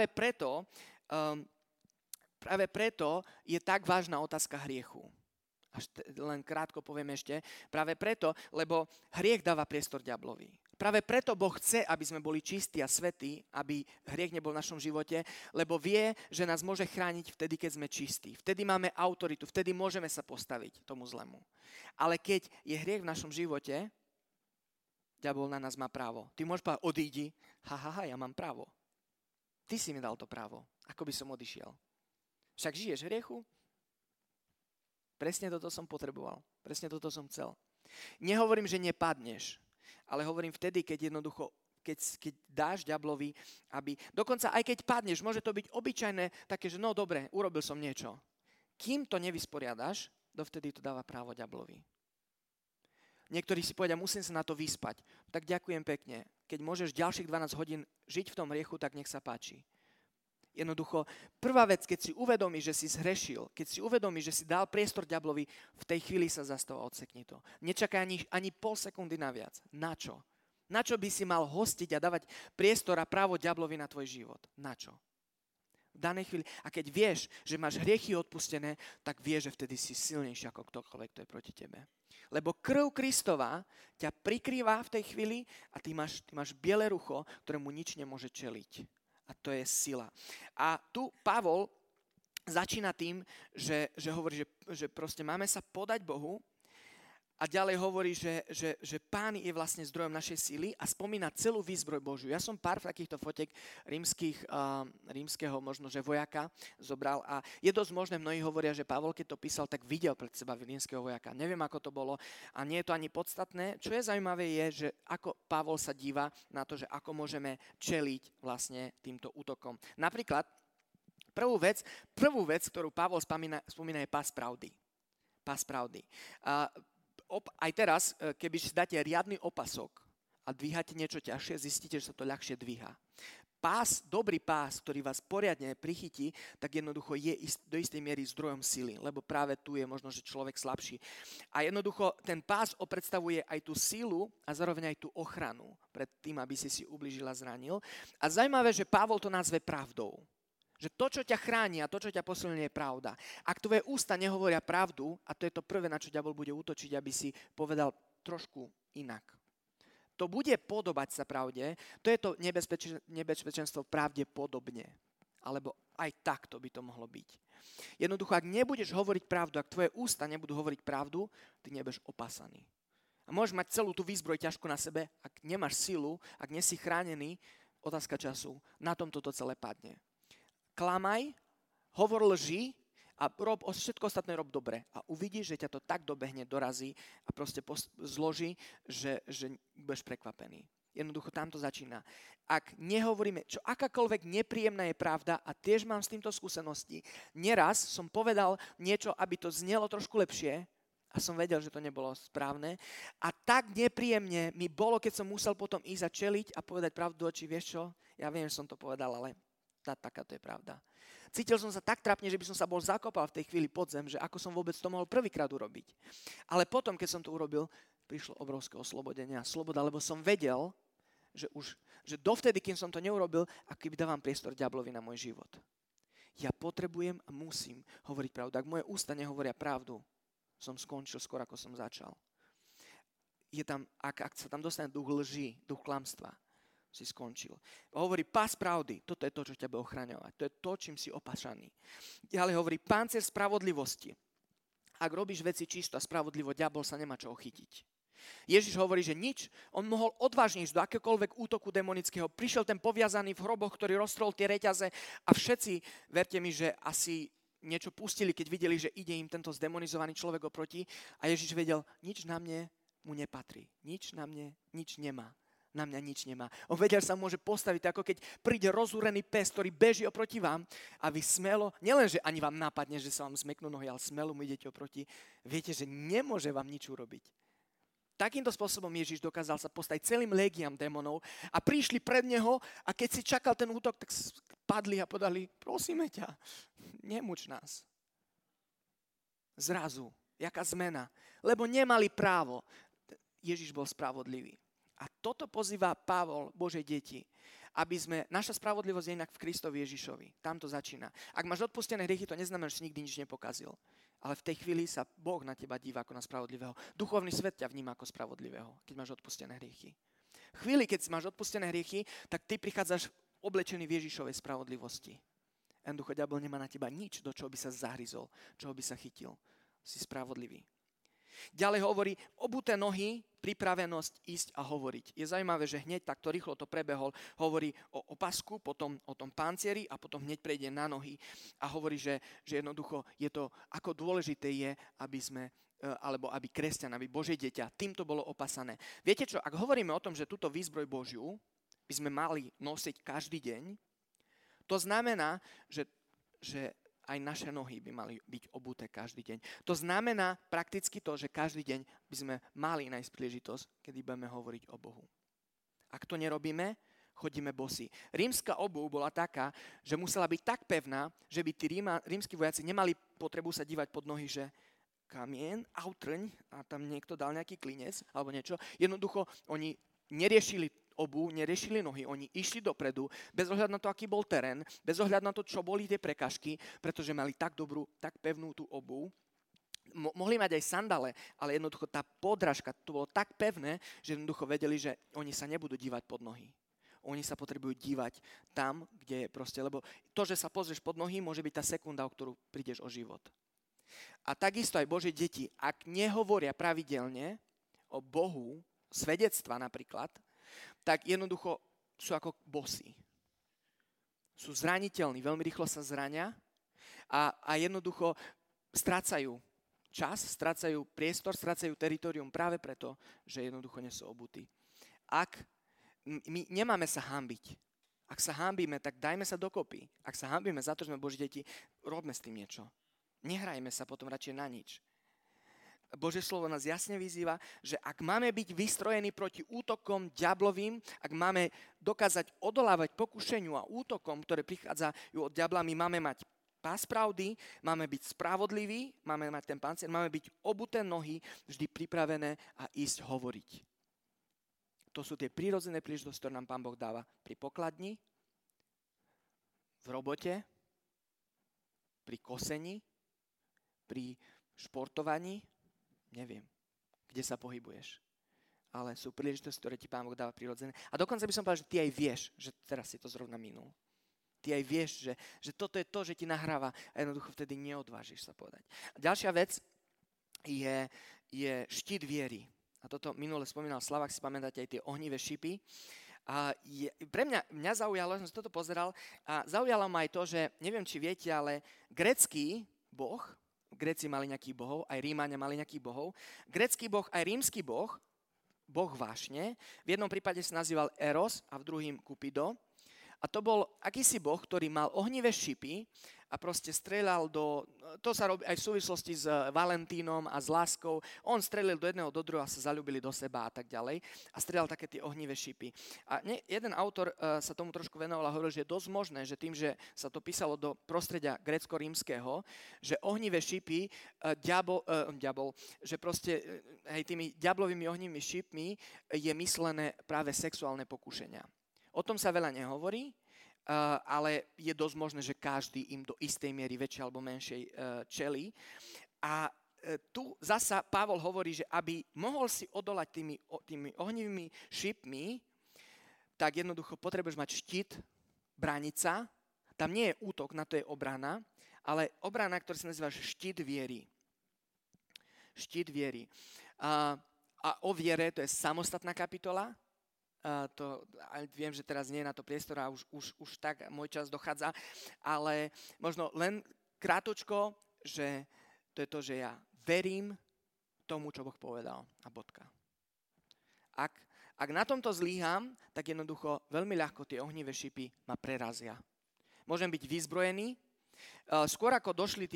preto je tak vážna otázka hriechu. Len krátko poviem ešte. Práve preto, lebo hriech dáva priestor diablovi. Práve preto Boh chce, aby sme boli čistí a svätí, aby hriech nebol v našom živote, lebo vie, že nás môže chrániť vtedy, keď sme čistí. Vtedy máme autoritu, vtedy môžeme sa postaviť tomu zlému. Ale keď je hriech v našom živote, diabol na nás má právo. Ty môžeš povedať, odídi, ja mám právo. Ty si mi dal to právo. Ako by som odišiel? Však žiješ v hriechu? Presne toto som potreboval. Presne toto som chcel. Nehovorím, že nepadneš, ale hovorím vtedy, keď jednoducho, keď dáš diablovi, dokonca aj keď padneš, môže to byť obyčajné, také, že no dobre, urobil som niečo. Kým to nevysporiadaš, dovtedy to dáva právo diablovi. Niektorí si povedia, musím sa na to vyspať. Tak ďakujem pekne. Keď môžeš ďalších 12 hodín žiť v tom hriechu, tak nech sa páči. Jednoducho, prvá vec, keď si uvedomíš, že si zhrešil, keď si uvedomíš, že si dal priestor diablovi, v tej chvíli sa zastav a odsekni to. Nečakaj ani pol sekundy naviac. Na čo? Na čo by si mal hostiť a dávať priestor a právo diablovi na tvoj život? Na čo? V danej chvíli. A keď vieš, že máš hriechy odpustené, tak vieš, že vtedy si silnejší ako ktokoľvek, kto je proti tebe. Lebo krv Kristova ťa prikrýva v tej chvíli a ty máš biele rucho, ktorému nič nemôže čeliť. A to je sila. A tu Pavol začína tým, že hovorí, že proste máme sa podať Bohu a ďalej hovorí, že Pán je vlastne zdrojom našej síly a spomína celú výzbroj Božiu. Ja som pár takýchto fotiek rímskeho možno, že vojaka zobral a je dosť možné, mnohí hovoria, že Pavol, keď to písal, tak videl pred seba rímskeho vojaka. Neviem, ako to bolo a nie je to ani podstatné. Čo je zaujímavé je, že ako Pavol sa díva na to, že ako môžeme čeliť vlastne týmto útokom. Napríklad prvú vec, ktorú Pavol spomína je pás pravdy. Pás pravdy. Aj teraz, keby si dáte riadny opasok a dvíhate niečo ťažšie, zistíte, že sa to ľahšie dvíha. Dobrý pás, ktorý vás poriadne prichytí, tak jednoducho je do istej miery zdrojom sily, lebo práve tu je možno, že človek slabší. A jednoducho ten pás predstavuje aj tú silu a zároveň aj tú ochranu pred tým, aby si ublížil a zranil. A zaujímavé, že Pavol to nazve pravdou. Že to, čo ťa chráni a to, čo ťa posilňuje, je pravda. Ak tvoje ústa nehovoria pravdu, a to je to prvé, na čo diabol bude útočiť, aby si povedal trošku inak. To bude podobať sa pravde, to je to nebezpečenstvo pravdepodobne. Alebo aj takto by to mohlo byť. Jednoducho, ak nebudeš hovoriť pravdu, ak tvoje ústa nebudú hovoriť pravdu, ty nebudeš opasaný. A môžeš mať celú tú výzbroj ťažko na sebe, ak nemáš silu, ak nie si chránený, otázka času, na tom toto celé padne. Klamaj, hovor lži a všetko ostatné rob dobre. A uvidíš, že ťa to tak dobehne, dorazí a proste zloží, že budeš prekvapený. Jednoducho tam to začína. Ak nehovoríme, čo akákoľvek nepríjemná je pravda, a tiež mám s týmto skúsenosti, neraz som povedal niečo, aby to znelo trošku lepšie a som vedel, že to nebolo správne. A tak nepríjemne mi bolo, keď som musel potom ísť a čeliť a povedať pravdu do očí. Vieš čo? Ja viem, že som to povedal, ale taká to je pravda. Cítil som sa tak trápne, že by som sa bol zakopal v tej chvíli pod zem, že ako som vôbec to mohol prvýkrát urobiť. Ale potom, keď som to urobil, prišlo obrovské oslobodenie a sloboda, lebo som vedel, že dovtedy, kým som to neurobil, aký dávam priestor diablovi na môj život. Ja potrebujem a musím hovoriť pravdu. Ak moje ústa nehovoria pravdu, som skončil skôr, ako som začal. Ak sa tam dostane duch lži, duch klamstva, si skončil. Hovorí pás pravdy, toto je to, čo ťa bude ochraňovať. To je to, čím si opašaný. Ďalej hovorí pancier spravodlivosti. Ak robíš veci čisto a spravodlivo, diabol sa nemá čo chytiť. Ježiš hovorí, že nič, on mohol odvážne ísť do akéhokoľvek útoku demonického. Prišiel ten poviazaný v hroboch, ktorý roztrol tie reťaze a všetci, verte mi, že asi niečo pustili, keď videli, že ide im tento zdemonizovaný človek oproti a Ježiš vedel, nič na mne mu nepatrí. Nič na mne, nič nemá. Na mňa nič nemá. On vedel, sa môže postaviť ako keď príde rozúrený pes, ktorý beží oproti vám a vy smelo, nielenže ani vám napadne, že sa vám zmeknú nohy, ale smelo mu idete oproti, viete, že nemôže vám nič urobiť. Takýmto spôsobom Ježiš dokázal sa postaviť celým légiam démonov a prišli pred neho a keď si čakal ten útok, tak padli a podali, prosíme ťa, nemuč nás. Zrazu, jaká zmena, lebo nemali právo. Ježiš bol spravodlivý. A toto pozýva Pavol, Božie deti, aby naša spravodlivosť je inak v Kristovi Ježišovi. Tam to začína. Ak máš odpustené hriechy, to neznamená, že si nikdy nič nepokazil. Ale v tej chvíli sa Boh na teba díva ako na spravodlivého. Duchovný svet ťa vníma ako spravodlivého, keď máš odpustené hriechy. V chvíli, keď máš odpustené hriechy, tak ty prichádzaš oblečený v Ježišovej spravodlivosti. Jednoducho diabol nemá na teba nič, do čoho by sa zahryzol, čoho by sa chytil. Si spravodlivý. Ďalej hovorí, obuté nohy, pripravenosť ísť a hovoriť. Je zaujímavé, že hneď takto rýchlo to prebehol. Hovorí o opasku, potom o tom pancieri a potom hneď prejde na nohy. A hovorí, že jednoducho je to, ako dôležité je, aby kresťan, aby Božie dieťa týmto bolo opasané. Viete čo, ak hovoríme o tom, že túto výzbroj Božiu by sme mali nosiť každý deň, to znamená, že aj naše nohy by mali byť obuté každý deň. To znamená prakticky to, že každý deň by sme mali nájsť príležitosť, kedy budeme hovoriť o Bohu. Ak to nerobíme, chodíme bosí. Rímska obuv bola taká, že musela byť tak pevná, že by tí rímski vojaci nemali potrebu sa dívať pod nohy, že kamien, autrň a tam niekto dal nejaký klinec alebo niečo. Jednoducho oni neriešili obuv, neriešili nohy, oni išli dopredu, bez ohľadu na to, aký bol terén, bez ohľadu na to, čo boli tie prekažky, pretože mali tak dobrú, tak pevnú tú obuv. Mohli mať aj sandale, ale jednoducho tá podrážka, to bolo tak pevné, že jednoducho vedeli, že oni sa nebudú dívať pod nohy. Oni sa potrebujú dívať tam, kde je proste, lebo to, že sa pozrieš pod nohy, môže byť tá sekunda, o ktorú prídeš o život. A takisto aj Božie deti, ak nehovoria pravidelne o Bohu, svedectva napríklad, tak jednoducho sú ako bosí. Sú zraniteľní, veľmi rýchlo sa zrania a jednoducho strácajú čas, strácajú priestor, strácajú teritorium práve preto, že jednoducho nie sú obutí. My nemáme sa hanbiť. Ak sa hanbíme, tak dajme sa dokopy. Ak sa hanbíme za to, že sme Boží deti, robme s tým niečo. Nehrajme sa potom radšej na nič. Božie slovo nás jasne vyzýva, že ak máme byť vystrojení proti útokom diablovým, ak máme dokázať odolávať pokušeniu a útokom, ktoré prichádzajú od diabla, my máme mať pás pravdy, máme byť spravodliví, máme mať ten pancier, máme byť obuté nohy, vždy pripravené a ísť hovoriť. To sú tie prírodzené príležitosti, ktoré nám Pán Boh dáva pri pokladni, v robote, pri kosení, pri športovaní, neviem, kde sa pohybuješ. Ale sú príležitosti, ktoré ti Pán Boh dáva prirodzené. A dokonca by som povedal, že ty aj vieš, že teraz si to zrovna minul. Ty aj vieš, že toto je to, že ti nahráva a jednoducho vtedy neodvážiš sa povedať. A ďalšia vec je štít viery. A toto minule spomínal Slava, ak si pamätáte aj tie ohnivé šipy. A pre mňa zaujalo, som si toto pozeral, a zaujalo ma aj to, že neviem, či viete, ale grécky boh, Gréci mali nejakých bohov, aj Rímania mali nejakých bohov, grécky boh aj rímsky boh, boh vášne, v jednom prípade sa nazýval Eros a v druhým Kupido. A to bol akýsi boh, ktorý mal ohnivé šipy a proste strieľal to sa robí aj v súvislosti s Valentínom a s láskou. On strelil do jedného, do druhého a sa zaľúbili do seba a tak ďalej. A strieľal také tie ohnivé šipy. A jeden autor sa tomu trošku venoval a hovoril, že je dosť možné, že tým, že sa to písalo do prostredia grécko-rímskeho, že ohnivé šipy, že proste tými diablovými ohnivými šipmi je myslené práve sexuálne pokušenia. O tom sa veľa nehovorí, ale je dosť možné, že každý im do istej miery väčšej alebo menšej čelí. A tu zasa Pavol hovorí, že aby mohol si odolať tými ohnivými šipmi, tak jednoducho potrebuješ mať štít, brániť sa. Tam nie je útok, na to je obrana, ale obrana, ktorá sa nazýva štít viery. Štít viery. A o viere to je samostatná kapitola. Viem, že teraz nie je na to priestor a už tak môj čas dochádza, ale možno len krátučko, že to je to, že ja verím tomu, čo Boh povedal a bodka. Ak na tomto zlyhám, tak jednoducho veľmi ľahko tie ohnivé šipy ma prerazia. Môžem byť vyzbrojený, skôr ako došli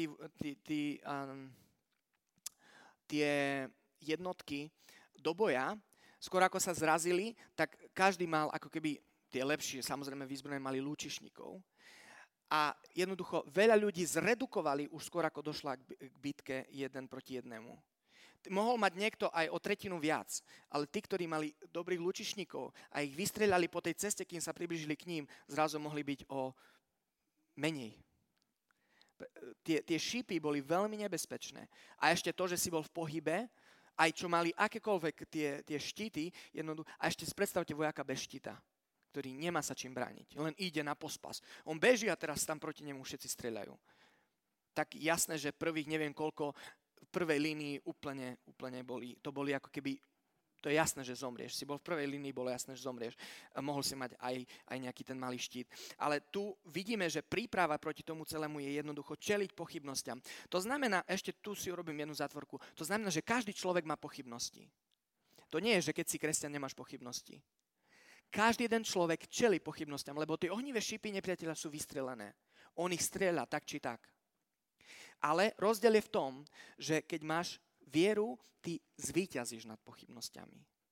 tie jednotky do boja, skôr ako sa zrazili, tak každý mal ako keby tie lepšie, samozrejme vyzbrojené mali lúčišníkov. A jednoducho veľa ľudí zredukovali už skôr ako došla k bitke 1 proti 1. Mohol mať niekto aj o tretinu viac, ale tí, ktorí mali dobrých lúčišníkov a ich vystreľali po tej ceste, kým sa priblížili k ním, zrazu mohli byť o menej. Tie šípy boli veľmi nebezpečné. A ešte to, že si bol v pohybe, aj čo mali akékoľvek tie štíty, a ešte si predstavte vojaka bez štíta, ktorý nemá sa čím brániť, len ide na pospas. On beží a teraz tam proti nemu všetci strieľajú. Tak jasné, že prvých neviem koľko v prvej línii úplne boli ako keby, to je jasné, že zomrieš. Si bol v prvej línii, bolo jasné, že zomrieš. Mohol si mať aj nejaký ten malý štít. Ale tu vidíme, že príprava proti tomu celému je jednoducho čeliť pochybnostiam. To znamená, ešte tu si urobím jednu zátvorku, to znamená, že každý človek má pochybnosti. To nie je, že keď si kresťan, nemáš pochybnosti. Každý jeden človek čelí pochybnostiam, lebo tie ohnivé šípy nepriateľa sú vystrelené. On ich strieľa tak či tak. Ale rozdiel je v tom, že keď máš vieru, ty zvíťazíš nad pochybnosťami.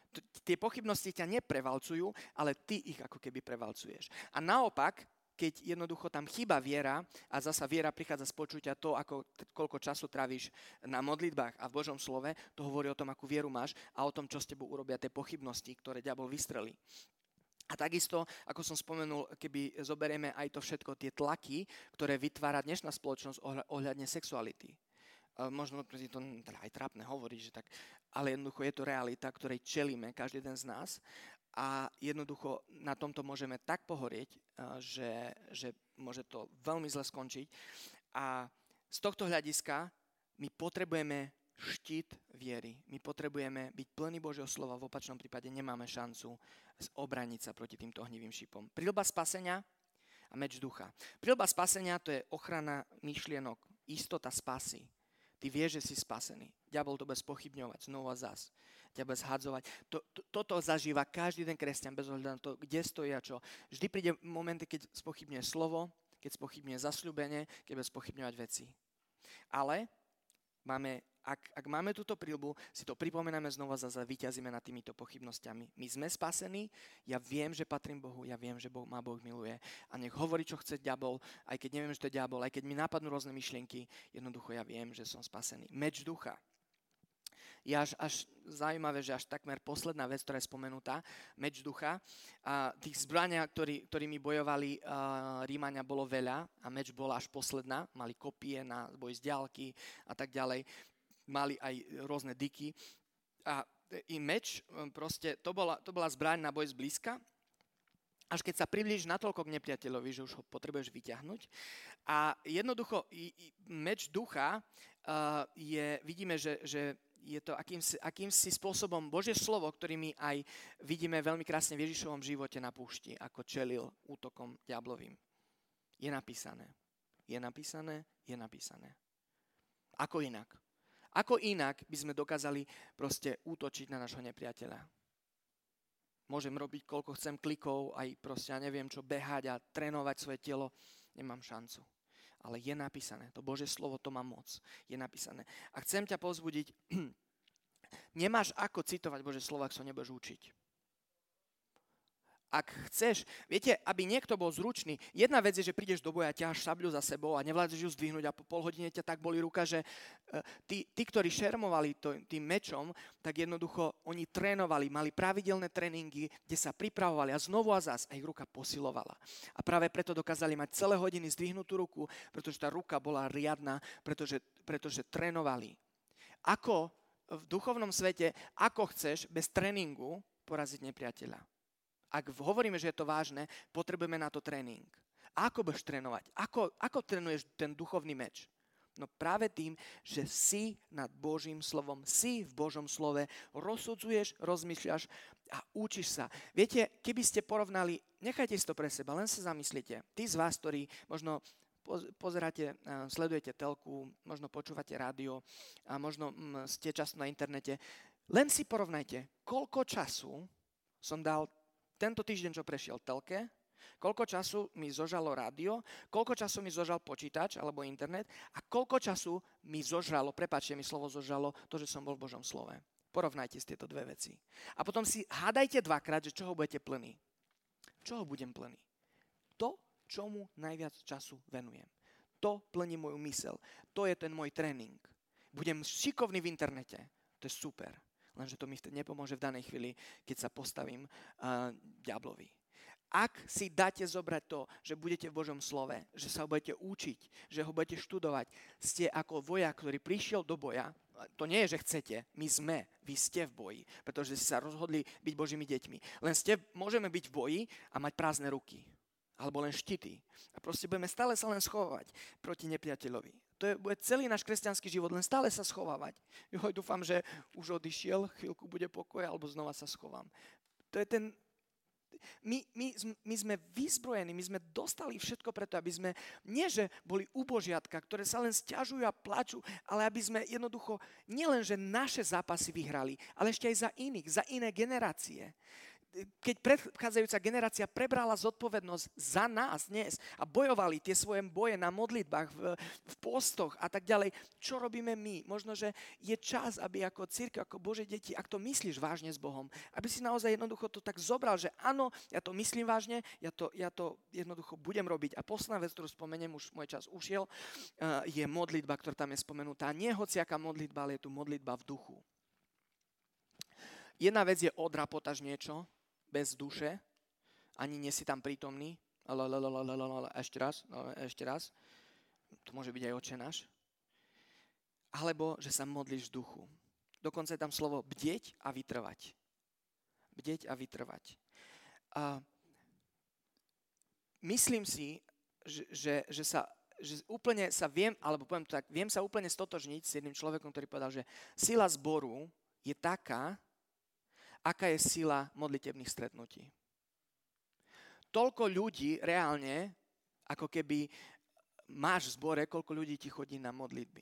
Tie pochybnosti ťa neprevalcujú, ale ty ich ako keby prevalcuješ. A naopak, keď jednoducho tam chýba viera a zasa viera prichádza z počutia to, koľko času tráviš na modlitbách a v Božom slove, to hovorí o tom, akú vieru máš a o tom, čo s tebou urobia tie pochybnosti, ktoré diabol vystrelí. A takisto, ako som spomenul, keby zoberieme aj to všetko, tie tlaky, ktoré vytvára dnešná spoločnosť ohľadne sexuality. Možno je to teda aj trápne hovoriť, že tak, ale jednoducho je to realita, ktorej čelíme každý jeden z nás a jednoducho na tomto môžeme tak pohorieť, že môže to veľmi zle skončiť. A z tohto hľadiska my potrebujeme štít viery. My potrebujeme byť plný Božieho slova, v opačnom prípade nemáme šancu obraniť sa proti týmto ohnivým šípom. Prilba spasenia a meč ducha. Prilba spasenia to je ochrana myšlienok, istota spasy. Ty vieš, že si spasený. Diabol to bude spochybňovať znovu a zas. Ťa bude zhadzovať. Toto zažíva každý ten kresťan bez ohľadu na to, kde stojí a čo. Vždy príde momenty, keď spochybňuje slovo, keď spochybňuje zasľúbenie, keď bude spochybňovať veci. Ale ak máme túto prilbu, si to pripomenáme znova a vyťazíme nad týmito pochybnosťami. My sme spasení, ja viem, že patrím Bohu, ja viem, že ma Boh miluje a nech hovorí, čo chce diabol, aj keď neviem, že to je diabol, aj keď mi napadnú rôzne myšlienky, jednoducho ja viem, že som spasený. Meč ducha. Je až zaujímavé, že až takmer posledná vec, ktorá je spomenutá, meč ducha. A tých zbrania, ktorými bojovali Rímania, bolo veľa a meč bola až posledná. Mali kopie na boj z diaľky a tak ďalej. Mali aj rôzne dyky. A i meč, proste, to bola zbraň na boj zblízka. Až keď sa priblížiš natoľko k nepriateľovi, že už ho potrebuješ vyťahnuť. A jednoducho meč ducha vidíme, že je to akýmsi spôsobom Božie slovo, ktorými aj vidíme veľmi krásne v Ježišovom živote na púšti, ako čelil útokom diablovým. Je napísané. Je napísané, je napísané. Ako inak? Ako inak by sme dokázali proste útočiť na nášho nepriateľa? Môžem robiť, koľko chcem klikov, aj proste, ja neviem čo, behať a trénovať svoje telo. Nemám šancu. Ale je napísané. To Božie slovo, to má moc. Je napísané. A chcem ťa povzbudiť, nemáš ako citovať Božie slovo, ak sa nebudeš učiť. Ak chceš, viete, aby niekto bol zručný, jedna vec je, že prídeš do boja, ťaháš sabľu za sebou a nevládzeš ju zdvihnúť a po pol hodine ťa tak boli ruka, že tí, ktorí šermovali tým mečom, tak jednoducho oni trénovali, mali pravidelné tréningy, kde sa pripravovali a znovu a zás a ich ruka posilovala. A práve preto dokázali mať celé hodiny zdvihnutú ruku, pretože tá ruka bola riadna, pretože trénovali. Ako v duchovnom svete, ako chceš bez tréningu poraziť nepriateľa? Ak hovoríme, že je to vážne, potrebujeme na to tréning. A ako budeš trénovať? Ako trénuješ ten duchovný meč? No práve tým, že si nad Božím slovom, si v Božom slove, rozsudzuješ, rozmýšľaš a učíš sa. Viete, keby ste porovnali, nechajte si to pre seba, len sa zamyslite. Tí z vás, ktorí možno pozeráte, sledujete telku, možno počúvate rádio a možno ste často na internete, len si porovnajte, koľko času som dal tento týždeň, čo prešiel telke, koľko času mi zožalo rádio, koľko času mi zožal počítač alebo internet a koľko času mi zožralo, prepáčte mi slovo zožralo, to, že som bol v Božom slove. Porovnajte si tieto dve veci. A potom si hádajte dvakrát, že čoho budete plní. Čoho budem plný? To, čomu najviac času venujem. To plní moju mysel. To je ten môj tréning. Budem šikovný v internete. To je super. Lenže to mi nepomôže v danej chvíli, keď sa postavím diablovi. Ak si dáte zobrať to, že budete v Božom slove, že sa ho budete učiť, že ho budete študovať, ste ako vojak, ktorý prišiel do boja, to nie je, že chcete, vy ste v boji, pretože ste sa rozhodli byť Božími deťmi. Len môžeme byť v boji a mať prázdne ruky, alebo len štity. A proste budeme stále sa len schovávať proti nepriateľovi. To bude celý náš kresťanský život, len stále sa schovávať. Dúfam, že už odišiel, chvíľku bude pokoj, alebo znova sa schovám. To je ten... My sme vyzbrojení, my sme dostali všetko preto, aby sme nie, že boli ubožiatka, ktoré sa len sťažujú a plačú, ale aby sme jednoducho nielen, že naše zápasy vyhrali, ale ešte aj za iných, za iné generácie. keď predchádzajúca generácia prebrala zodpovednosť za nás dnes a bojovali tie svoje boje na modlitbách, v postoch a tak ďalej, čo robíme my? Možno, že je čas, aby ako cirkev, ako Božie deti, ak to myslíš vážne s Bohom, aby si naozaj jednoducho to tak zobral, že áno, ja to myslím vážne, ja to jednoducho budem robiť. A posledná vec, ktorú spomeniem, už môj čas ušiel, je modlitba, ktorá tam je spomenutá. Nie hociaká modlitba, ale je tu modlitba v duchu. Jedna vec je odrapotaž niečo, bez duše, ani nie si tam prítomný, ešte raz, to môže byť aj Otče náš, alebo že sa modlíš v duchu. Dokonca je tam slovo bdieť a vytrvať. Bdieť a vytrvať. Myslím si, že úplne sa viem, alebo poviem to tak, viem sa úplne stotožniť s jedným človekom, ktorý povedal, že sila zboru je taká, aká je sila modlitebných stretnutí. Toľko ľudí reálne, ako keby máš v zbore, koľko ľudí ti chodí na modlitby.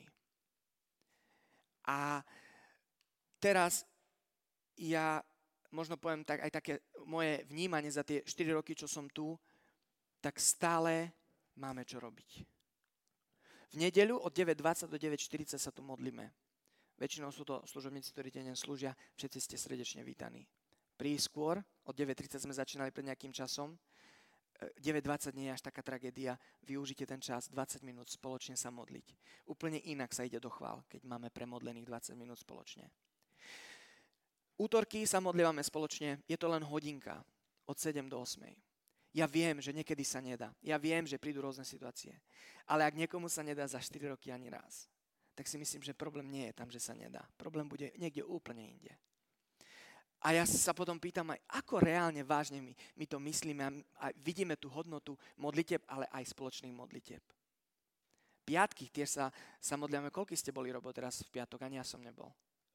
A teraz ja možno poviem tak, aj také moje vnímanie za tie 4 roky, čo som tu, tak stále máme čo robiť. V nedeľu od 9:20 do 9:40 sa tu modlíme. Väčšinou sú to služobníci, ktorí deň slúžia, všetci ste srdečne vítaní. Prískôr, od 9:30 sme začínali pred nejakým časom, 9:20 nie je až taká tragédia, využite ten čas 20 minút spoločne sa modliť. Úplne inak sa ide do chvál, keď máme premodlených 20 minút spoločne. Útorky sa modlívame spoločne, je to len hodinka, od 7 do 8. Ja viem, že niekedy sa nedá, ja viem, že prídu rôzne situácie, ale ak niekomu sa nedá za 4 roky ani raz, tak si myslím, že problém nie je tam, že sa nedá. Problém bude niekde úplne inde. A ja sa potom pýtam aj, ako reálne vážne my to myslíme a vidíme tú hodnotu modlitieb, ale aj spoločných modlitieb. Piatky, tie sa modlíme. Koľko ste boli, Robo, teraz v piatok? Ani ja som nebol.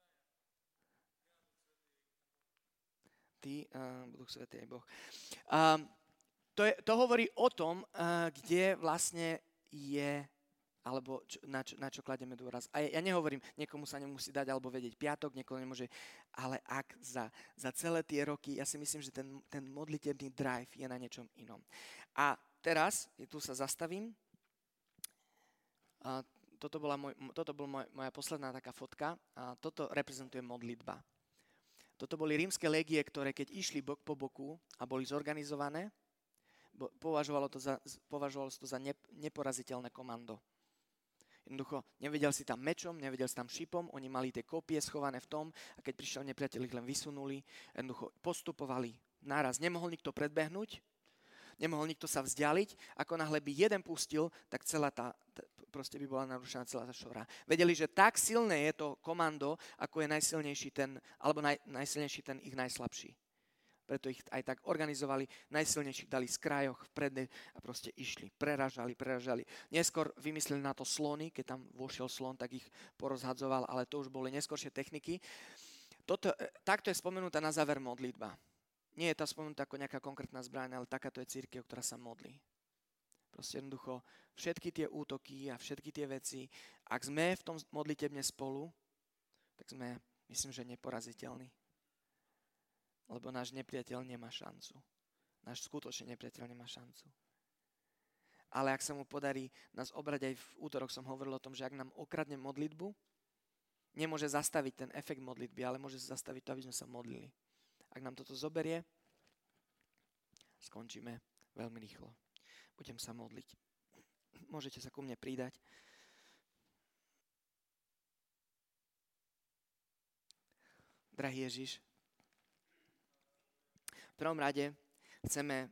Ty, Duch Svätý aj Boh. To hovorí o tom, kde vlastne je alebo na čo kladieme dôraz. A ja nehovorím, niekomu sa nemusí dať alebo vedieť piatok, niekomu nemôže, ale ak za celé tie roky, ja si myslím, že ten modlitebný drive je na niečom inom. A teraz, tu sa zastavím, toto bola moja posledná taká fotka, a toto reprezentuje modlitba. Toto boli rímske légie, ktoré keď išli bok po boku a boli zorganizované, považovalo sa to za neporaziteľné komando. Jednoducho, nevedel si tam mečom, nevedel si tam šipom, oni mali tie kopie schované v tom a keď prišiel nepriateľ, ich len vysunuli, jednoducho postupovali naraz. Nemohol nikto predbehnúť, nemohol nikto sa vzdialiť, ako náhle by jeden pustil, tak proste by bola narušená celá tá šora. Vedeli, že tak silné je to komando, ako je najsilnejší najsilnejší ten ich najslabší. Preto ich aj tak organizovali, najsilnejších dali z krajoch vpred a proste išli, preražali. Neskôr vymysleli na to slony, keď tam vošiel slon, tak ich porozhadzoval, ale to už boli neskoršie techniky. Takto je spomenutá na záver modlitba. Nie je tá spomenutá ako nejaká konkrétna zbraň, ale takáto je cirkev, ktorá sa modlí. Proste jednoducho všetky tie útoky a všetky tie veci, ak sme v tom modlitebne spolu, tak sme, myslím, že neporaziteľní. Lebo náš nepriateľ nemá šancu. Náš skutočný nepriateľ nemá šancu. Ale ak sa mu podarí nás obrať, aj v útorok som hovoril o tom, že ak nám okradne modlitbu, nemôže zastaviť ten efekt modlitby, ale môže zastaviť to, aby sme sa modlili. Ak nám toto zoberie, skončíme veľmi rýchlo. Budem sa modliť. Môžete sa ku mne pridať. Drahý Ježiš, v prvom rade chceme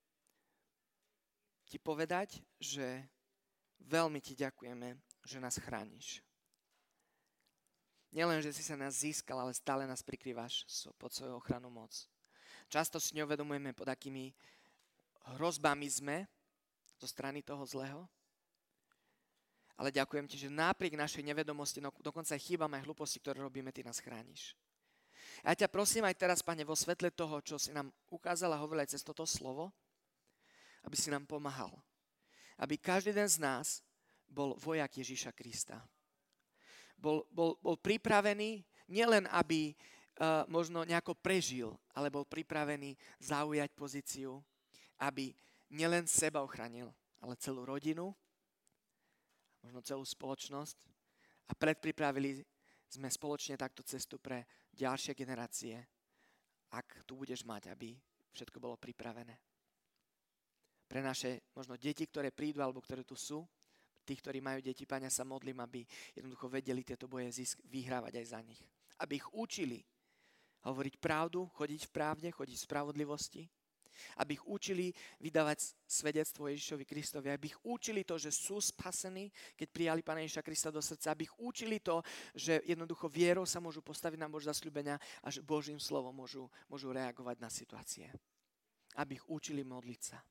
ti povedať, že veľmi ti ďakujeme, že nás chrániš. Nielen, že si sa nás získal, ale stále nás prikrývaš pod svoju ochrannú moc. Často si neuvedomujeme, pod akými hrozbami sme zo strany toho zlého. Ale ďakujem ti, že napriek našej nevedomosti, no dokonca aj chýbam aj hlúposti, ktoré robíme, ty nás chrániš. Ja ťa prosím aj teraz, Pane, vo svetle toho, čo si nám ukázal a hovoril aj cez toto slovo, aby si nám pomáhal. Aby každý jeden z nás bol vojak Ježíša Krista. Bol pripravený nielen, aby možno nejako prežil, ale bol pripravený zaujať pozíciu, aby nielen seba ochránil, ale celú rodinu, možno celú spoločnosť a predpripravili sme spoločne takto cestu pre ďalšie generácie, ak tu budeš mať, aby všetko bolo pripravené. Pre naše možno deti, ktoré prídu alebo ktoré tu sú, tí, ktorí majú deti, Pane, sa modlím, aby jednoducho vedeli tieto boje vyhrávať aj za nich. Aby ich učili hovoriť pravdu, chodiť v pravde, chodiť v spravodlivosti. Aby ich učili vydávať svedectvo Ježišovi Kristovi. Aby ich učili to, že sú spasení, keď prijali Pána Ježiša Krista do srdca. Aby ich učili to, že jednoducho vierou sa môžu postaviť na Božie zasľúbenia a že Božím slovom môžu reagovať na situácie. Aby ich učili modliť sa.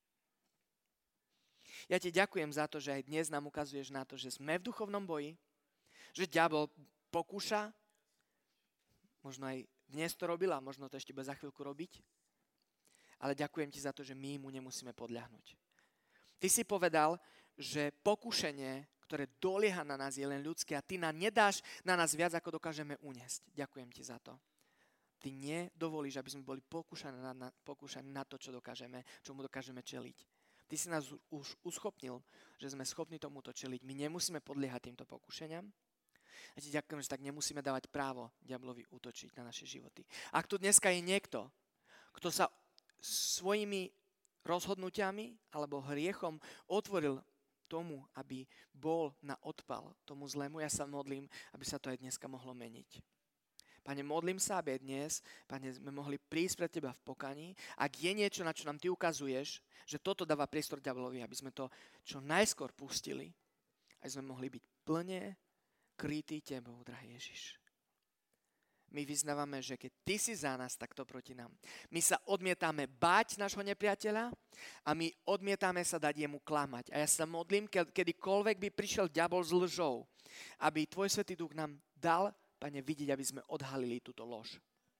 Ja ti ďakujem za to, že aj dnes nám ukazuješ na to, že sme v duchovnom boji, že diabol pokúša, možno aj dnes to robil a možno to ešte bude za chvíľku robiť, ale ďakujem ti za to, že my mu nemusíme podľahnuť. Ty si povedal, že pokušenie, ktoré dolieha na nás, je len ľudské a ty nám nedáš na nás viac, ako dokážeme uniesť. Ďakujem ti za to. Ty nedovolíš, aby sme boli pokúšaní na to, čomu dokážeme čeliť. Ty si nás už uschopnil, že sme schopní tomuto čeliť. My nemusíme podliehať týmto pokušeniam. A ti ďakujem, že tak nemusíme dávať právo diablovi útočiť na naše životy. Ak tu dneska je niekto, kto sa svojimi rozhodnutiami alebo hriechom otvoril tomu, aby bol na odpal tomu zlému, ja sa modlím, aby sa to aj dneska mohlo meniť. Pane, modlím sa, aby dnes, Pane, sme mohli prísť pred teba v pokaní. Ak je niečo, na čo nám ty ukazuješ, že toto dáva priestor diablovi, aby sme to čo najskôr pustili, aby sme mohli byť plne krytí tebou, drahý Ježiš. My vyznávame, že keď ty si za nás, tak to proti nám. My sa odmietame báť nášho nepriateľa a my odmietame sa dať jemu klamať. A ja sa modlím, kedykoľvek by prišiel diabol s lžou, aby tvoj Svätý Duch nám dal, Pane, vidieť, aby sme odhalili túto lož.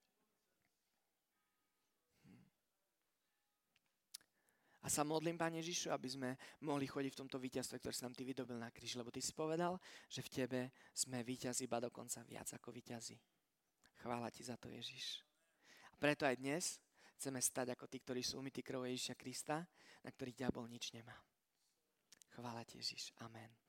A sa modlím, Pane Ježišu, aby sme mohli chodiť v tomto víťazstve, ktoré si nám ty vydobil na kríži, lebo ty si povedal, že v tebe sme víťazi, ba dokonca viac ako víťazi. Chvála ti za to, Ježiš. A preto aj dnes chceme stať ako tí, ktorí sú umytí krvou Ježiša Krista, na ktorých diabol nič nemá. Chvála ti, Ježiš. Amen.